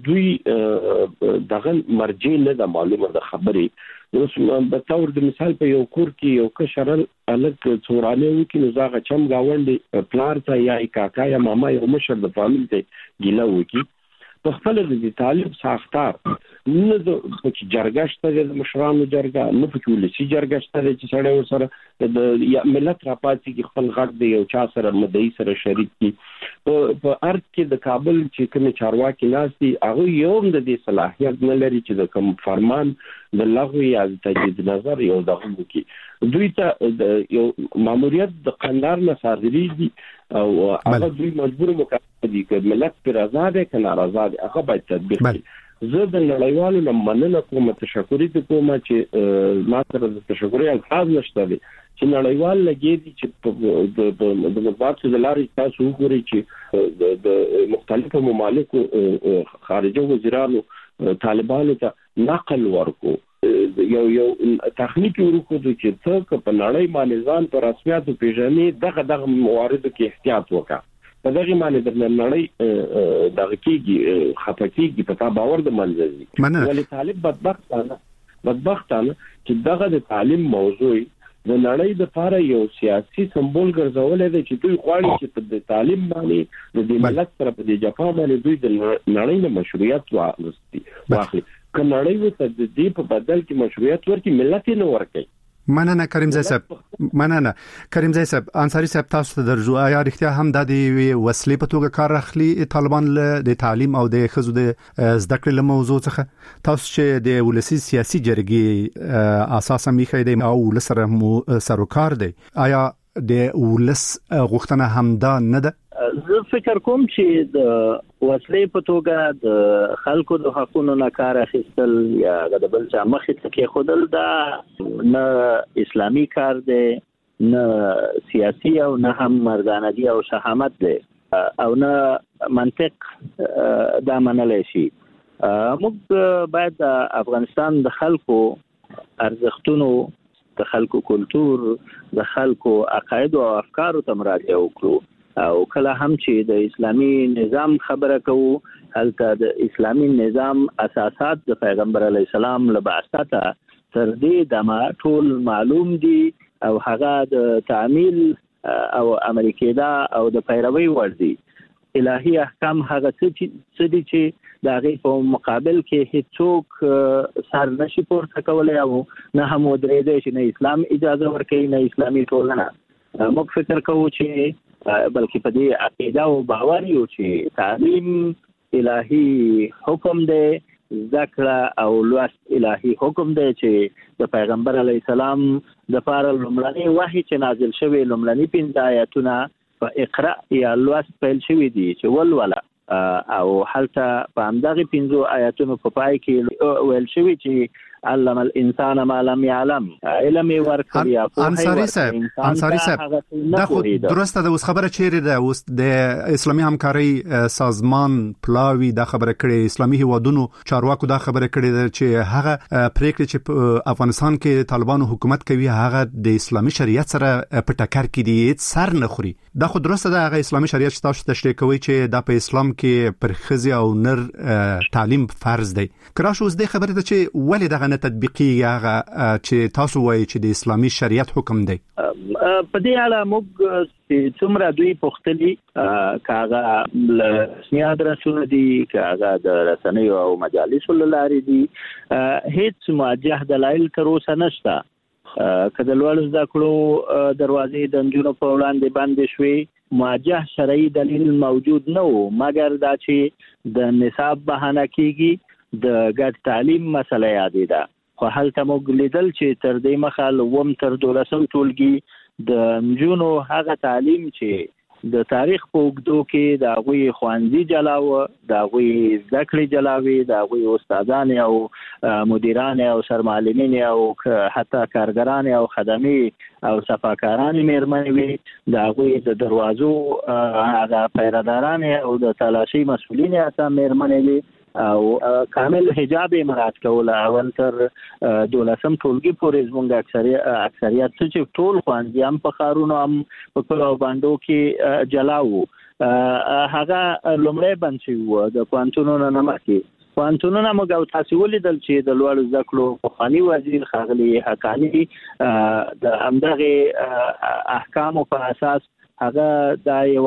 دوی دغه مرجع نه د معلومه د خبرې اوس په تور د مثال په یو کور کې یو کشرل الګ څورانه وکي نو زاغه چم گاوند پلار ته یا کاکا یا ماما یو مشر د فامیل ته ګیلا وکي په خپل د طالب ساختار نه د جرګشت د مشرانو جرګه نه په ولسی جرګشت د چې سړی ور سره د ملت راپاتې کې خپل غږ دی یو چا سره مدعي سره شریک کی په ارګ کې د کابل چې کوم چارواکي ناشتي هغه یو د دې صلاحیت نه لري چې د کوم فرمان د لغوی یا تجدید نظر یو دغه وکي دوی ته یو ماموریت د قندار نه صادريږي او هغه دوی مجبور مکلف دي چې ملت پر آزاد کنا آزاد هغه باید تطبیق کړي زه د نړیوالو لمننه کوم تشکرې د کومه چې ما سره د تشکرې الفاظ نشته دي چې نړیوال لګي دي چې د مطبوعاتو د لارې تاسو وګورئ چې د مختلفو ممالکو خارجه وزیرانو طالبانو ته نقل ورکو یو تخنیکی ورکو چې څه په نړۍ باندې ځان پر رسمیاتو پیژنې دغه مواردو کې احتیاط وکړه په دغه معنی د نړۍ دغه کېږي خپکیږي په تا باور د منځي ولی طالب بدبختانه چې دغه د تعلیم موضوع د نړۍ د لپاره یو سیاسي سمبول ګرځول دی چې دوی غواړي چې د تعلیم باندې د ملت سره په جفا باندې دوی د نړۍ د مشروعیت واخلي که نړۍ ته د دې په بدل کې مشروعیت ورکړي ملت نه ورکړي مننه کریم زئی صاحب انصاری صاحب تاسو ته درځو آیا رښتیا هم د وسلې په توګه کار اخلي طالبان د تعلیم او د خزو د زده کړې له موضوع څخه تاسو چې د ولسی سیاسي جرګې اساسا میخه دی او لسره سروکار دی آیا د ولس غوښتنه همدا نه ده زه فکر کوم چې د وسلې په توګه د خلکو د حقوقو نه کار اخیستل یا د بل څه مخې ته کې خودل دا نه اسلامي کار دی نه سیاسي او نه هم مردانگی او شهامت دی او نه منطق دا منلای شي موږ باید د افغانستان د خلکو ارزښتونو د خلکو کلچر د خلکو عقاید او افکار ته مراجعه وکړو او کله هم چې د اسلامي نظام خبره کوو هلته د اسلامي نظام اساسات د پیغمبر علی السلام له بعثته تر دې د ټول معلوم دي او هغه د تعمیل او امریکا او د پیروي ور دي. الهي احکام هغه څه دي چې د هغه په مقابل کې هیڅوک سر نشي پورته کولای او نه هم درېدای چې نه اسلام اجازه ورکوي نه اسلامي ټولنه. موږ فکر کوو چې بلکې په دې عقیده او باور یو چې تعلیم الهي حکم دی، ذکر او لوست الهي حکم دی چې د پیغمبر علی السلام د پاره لومړنی وحی چې نازل شوی لومړنی 5 آیاتونه په اقرا یا لوست پیل شوی دي چې ولولا او حالته په همدغه 5 آیاتونو په پای کې ویل شوی چې علم الانسان ما لم يعلم علم ورکړي. انصاری صاحب دا خو درسته د اوس خبره چیرې ده؟ اوس د اسلامي همکاري سازمان پلاوی دا خبره کړې، اسلامي هیوادونو چارواکو دا خبره کړې ده چې هغه پریکړه چې په افغانستان کې طالبانو حکومت کوي هغه د اسلامي شریعت سره په ټکر کې دي، سر نه خوري. دا خو درسته ده هغه اسلامي شریعت چې تاسو تشریح کوي چې دا په اسلام کې پر ښځې او نر تعلیم فرض دی. کراش اوس د خبره ده چې ولې دغه تطبیقي هغه چې تاسو وایي چې د اسلامي شریعت حکم دی؟ په دې اړه موږ څومره دوی پوښتنې کاغه رسمي ادرسونه دي، کاغه د رسنیو او مجالسو لارې دي، هیڅ موجه دلایل تر اوسه نشته. کله لوړ زده کړو دروازې د نجونو په وړاندې باندې شوي، موجه شرعي دلیل موجود نه و مګر دا چې د نصاب بهانه کیږي، د ګډ تعلیم مسله یادې ده. خو هلته موږ لیدل چې تر دې مخه وم تر 12 ټولګي د نجونو هغه تعلیم چې د تاریخ په اوږدو کې د هغوی ښوونځي جلاوه، د هغوی زده کړې جلاوي، د هغوی استادان او مدیران او سرمعلمین او حتی کارګران او خدمي او صفاکاران مېرمنې وي، د هغوی د دروازو هغه پیراداران او د تلاشي مسؤلین اته مېرمنې وي او کامل حجاب مراعات کول. اول تر 12 ټولګي پورې زموږ اکثریت چې ټول خوانځي هم په خارونو هم په کلو باندو کې جلاو هغه لومړی بند شي و د پوهنتونونو نه مخکې. پوهنتونونه موږ تاسو ولیدل چې د لوړ زده کړو پخوانی وزیر ښاغلي حقانی د همدغه احکامو په اساس هغه دا یو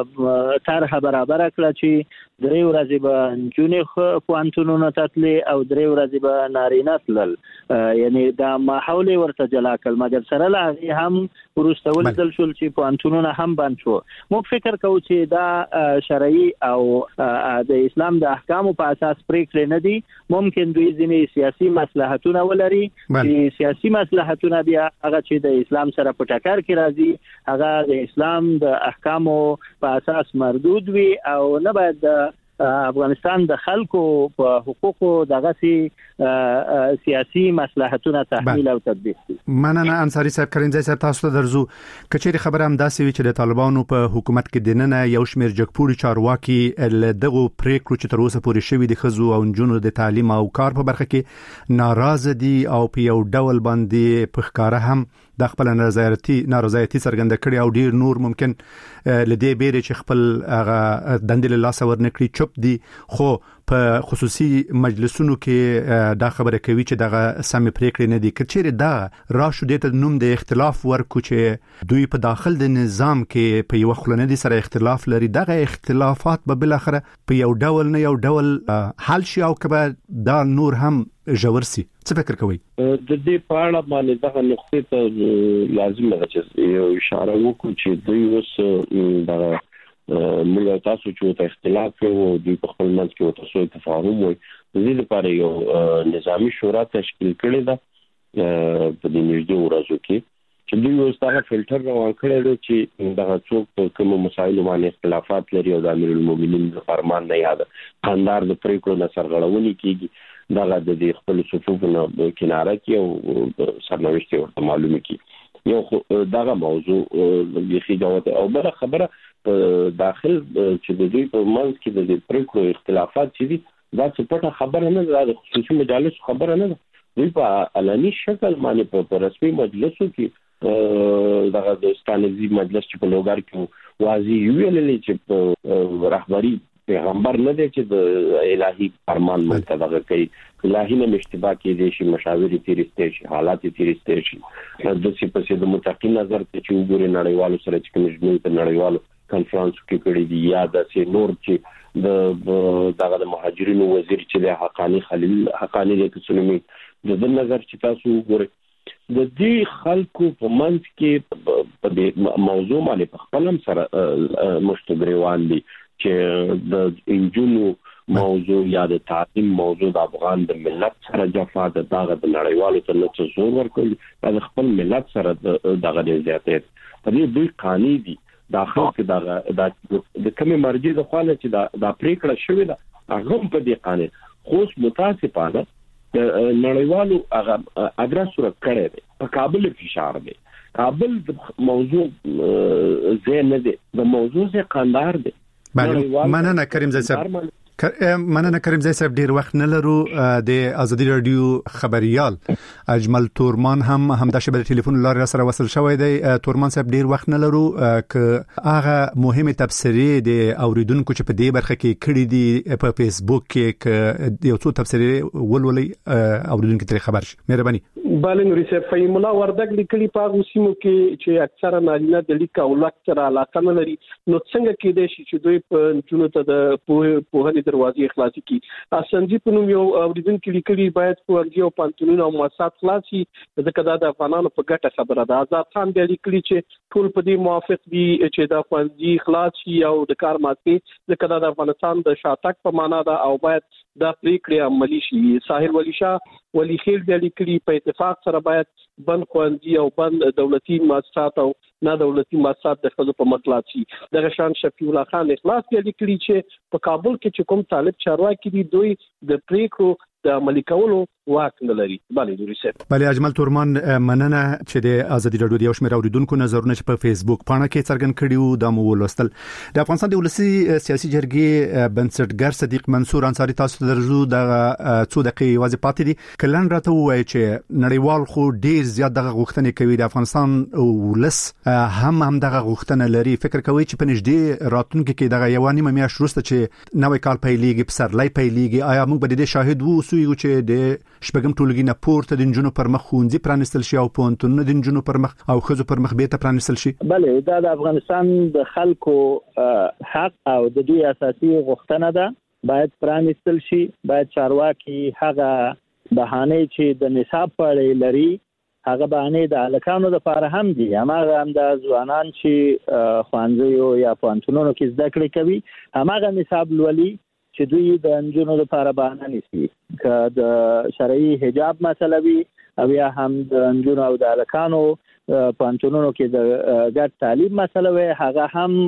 طرح برابر کړ چې 3 ورځې به نجونې پوهنتونونو ته تللې او 3 ورځې به نارینه تلل، یعنی دا ماحول ورته جلا کړ. مګر سره لا هم وروسته ولیدل شول چې پوهنتونونه هم بند شو. موږ فکر کوو چې دا شرعي او د اسلام د احکامو په اساس پریکړې نه دي. ممکن دوی ځینې سیاسي مصلحتونه ولري چې سیاسي مصلحتونه بیا هغه چې د اسلام سره په ټکر کې راځي هغه د اسلام د احکامو په اساس مردود وي او نه باید افغانستان د خلکو په حقوقو دغه سیاسي مصلحتونه تحمیل او تطبیق دي. مننه انصاری صاحب. کرنځي صاحب تاسو ته درځو کچېری خبره هم داسې وی چې د طالبانو په حکومت کې دننه یو شمېر جګپوري چارواکي دغه پریکړو چې تر اوسه پورې شوی د خزو او نجونو د تعلیم او کار په برخه کې ناراض دي او په یو ډول باندې په ښکارا هم د خپل نارضایتي څرګنده کړي او ډیر نور ممکن لدی بیره چې خپل هغه دندل لاس ورنکړي چوپ دي. خو په خصوصي مجلسونو کې دا خبره کوي چې دغه سم پریکړې نه دي. کچېره دا راشو د نوم د اختلاف ورکو چې دوی په داخل د نظام کې په یو خلنه سره اختلاف لري. دغه اختلافات به بل اخره په یو ډول نه یو ډول حل شي او کبه دا نور هم ژورسي. څه فکر کوي؟ د دې په اړه باندې دغه نقطې ته لازم ده چې یو اشاره وکړو چې دوی اوس دغه موږ تاسو چې اختلاف کوو دوی په خپل منځ کې تاسو تفاهم وي د دې لپاره یو نظامی شورا تشکیل کړې ده په دې نږدې ورځو کې چې دوی اوس دا فلټر روان کړی دی چې دغه څوک په کوم مسایلو باندې اختلافات لري او د امیر المؤمنین د فرمان نه یاد خاندار د پریکړو نه سرغړونې کیږي دغه د خپل صفوفونو کناره کې او سرنوشت ورته معلومه کی. یو دغه موضوع بيخي جواب او بل خبره په داخل چې د دوی په منځ کې د پریکړو اختلافات چې دي دا څه پټه خبره نه ده، د خصوصي مجالس خبره نه ده. دوی په علني شکل باندې په رسمي مجلسو کې دغه د ستانزي مجلس چې په لوګار کې واضح ویلي چې رهبری پیغمبر نه دی چې د الهي فرمان منتظر کوي الهي نه اشتباه کېږي چې مشاوري تیرسته شي حالات تیرسته شي د څه په څه د متقین نظر ته چې وګوري نړیوالو سره چې کوم په نړیوالو کانفرنس کې کړي دي یا د څه نور چې د مهاجرینو وزیر چې د حقانی خلیل حقانی د تسلیمي د نظر چې تاسو وګورئ د دې خلکو په منځ کې په موضوع باندې په خپلم سره مشتګریوان دي چې د انجونو موضوع یا د تعلیم موضوع د افغان د ملت سره جفا د دغه د نړیوالو ته نه زور ورکول د خپل ملت سره دغه د زیاتې په دې دوی قانوني دي داخل کې د کومې مرجع د خاله چې د پریکړه شوې ده هغه په دې قانون خو متاسفانه نړیوالو هغه ادرس ورکړی دی په کابل فشار دی کابل موضوع زه نه دی د موضوع زه قاندار دی مننه کریم زئی صاحب ډیر وخت نه لرو د ازادي رادیو خبريال اجمل تورمان هم د شبکې ټلیفون لاره سره وصل شوی دی تورمان صاحب ډیر وخت نه لرو ک هغه مهمه تبصری د اوریدونکو چې په دې برخه کې کړي دي په فیسبوک کې ک یو څو تبصری ولولي اوریدونکو ته خبر شي مهرباني بل نوري صاحب فیم الله وردګ لیکلي په غوسیمو کې چې اکثره نارینه د لیک او لکچر علاقه نه لري نو څنګه کېدای شي چې دوی په جنونو ته د پوهنې دروازې خلاصي کی اسنجي په نوم یو اوریدونکو لیکلي باید پوهنځي او پانتونونه او مؤسسات خلاصي ځکه دا د افغانانو په ګټه خبره ده آزاد خان دی لیکلي چې ټول په دې موافق دي چې دا پوهنځي خلاصي او د کار ماتي ځکه دا د افغانستان د شاتګ په معنا ده او باید دا پریکړه عملی شي ساحل ولی شاه ولی خیل دی لیکلي په اتفاق سره باید بند خوندي او بند دولتي مؤسسات او نه دولتي مؤسسات د خپل په مطلب شي د شان شفیع الله خان اخلاص دی لیکلي چې په کابل کې چې کوم طالب چارواکي دي دوی د پریکړو د عملي کولو واک نه لري بلې نوري صاحب بلې اجمل تورمان مننه چې د ازادي رادیو د یو شمېر اوریدونکو نظرونه چې په فیسبوک پاڼه کې څرګند کړیو د مو ولوستل د افغانستان د ولسی سیاسي جرګې بنسټګر صدیق منصور انصاری تاسو ته درجو د څو دقیقې واځي پاتې دي کلن راته وایي چې نړیوال خو ډیر زیات دغه غوښتنې کوي د افغانستان ولس هم دغه غوښتنه لري فکر کوي چې په نږدې راتلونکي کې دغه یو نیمه میاشت وروسته چې نوې کال پیلېږي پسرلی پیلېږي آیا موږ به د شاهد وو چې د شپږم ټولګي نه پورته د جنونو پر مخ خوندې پرانستل شي او پونتونه د جنونو پر مخ او خزو پر مخ به ته پرانستل شي بله دا د افغانستان د خلکو حق او د دوی اساسي غوښتنه ده باید پرانستل شي باید چارواکي هغه بهانه چې د نصاب په لري هغه بهانه د الکانو لپاره هم دي هغه هم د ځوانان چې خوانځيو یا پونتونو کې زده کړې کوي هغه نصاب لولي چې دوی د انجونو لپاره بهانه نشي که د شرعي حجاب مسله وي او یا هم د انجونو او د الکانو پانتونونو کې د ګډ تعلیم مسله وي هغه هم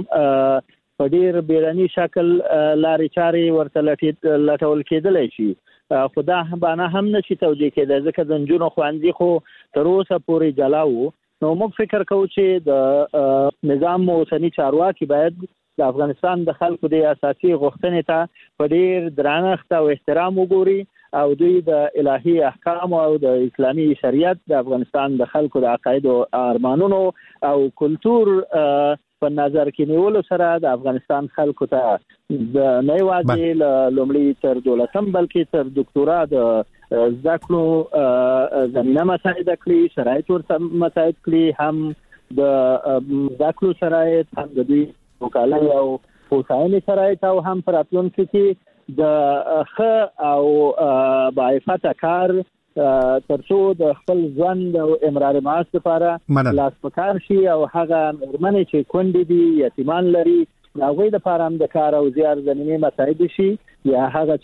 په ډیر بیرني شکل لارې چارې ورته لټول کېدلی شي خدا باندې هم نشي توجیه کېدای ځکه د انجونو خوانځي خو تر اوسه پورې جلاو نو موږ فکر کوو چې د نظام اوسنی چارواکي باید د افغانستان د خلکو د اساسي غوښتنې ته په ډیر درنښت او احترام وګوري او دوی د الهي احکام او د اسلامي شریعت د افغانستان د خلکو د عقاید او ارمانونو او کلچر په نظر کې نیولو سره د افغانستان خلکو ته د نه واجب لومړی تر دولتم بلکې تر ډاکټورا د ذکرو زمينه مساعده کړی شرایط ورته مساعد کړی هم د ذکرو شرایط هم د دوی وکالای او هوساینې شرایط او هم پراتلونکو کې د خ او باعثه کار ترڅو د خپل ژوند او امرار معاش لپاره لاس پکار شي او هغه مرمنې چې کونډې دي یتیمان لري هغه د پاره هم د کار او زیار زمینه مساعد شي یا هغه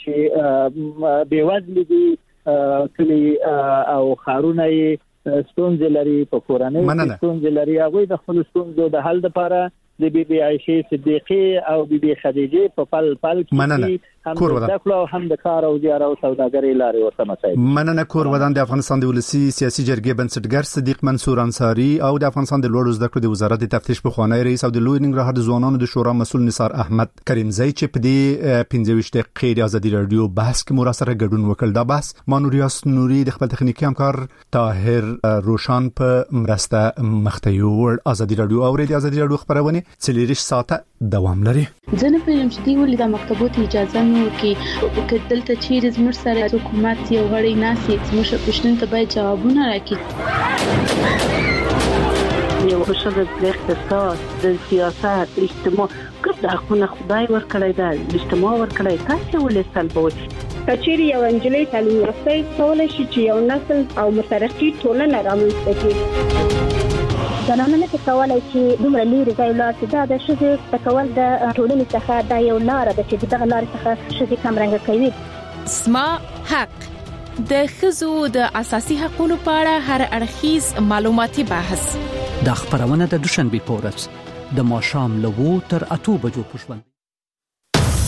چې بیوزل دي کلی او خارونه ستونزې لري په کورنۍ ستونزې لري هغه د خپل ستونزو د حل لپاره د بی بی عائشه صدیقه او بی بی خدیجه په پل کې کور ودان هم د کار او زیار او سوداګرۍ لارې ورته مسایل. مننه. کور ودان د افغانستان د ولسی سیاسي جرګې بنسټګر صدیق منصور انصاری او د افغانستان د لوړو زده کړو د وزارت د تفتیش بخوانی رئیس او د لوی ننګرهار د ځوانانو د شورا مسؤل نثار احمد کریمزی چې په دې 15 دقیقې د ازادي رادیو بحث کې مراسره ګډون وکړ. دا بحث مانوریاس نوري د خپل تخنیکی همکار طاهر روشان په مرسته مختیو ور ازادي رادیو او د ازادي رادیو خبرونه 40 ساعته دوام لري. ځنه په یم چې دی ولې د مکتبونو اجازه نو کې دلته چیرې زموږ سره حکومت یو غړي ناسي زموږ پښتون ته باید جوابونه راکړي. یو حشد د اقتصاد د سیاست اجتماع ګرد حقونه خدای ورکړی دا اجتماع ورکړی تاسو ولې سلبوي. کچېری یو انجلۍ تعلیم یافته کولای شي چې یو نسل او مترقي ټولنه رامنځته کړي. زنانه څه کولای شي دومره لري ځای لاړ دا د شذ تکول د ټولنې څخه دا یو لار ده چې دغه لار څخه شذ کمرنګ کوي. اسما حق د خزو د اساسي حقوقو په اړه هر اړخیز معلوماتي بحث د خبرونه د دوشنبه پورز د ماښام له 2 تر 8 بجو پښوند.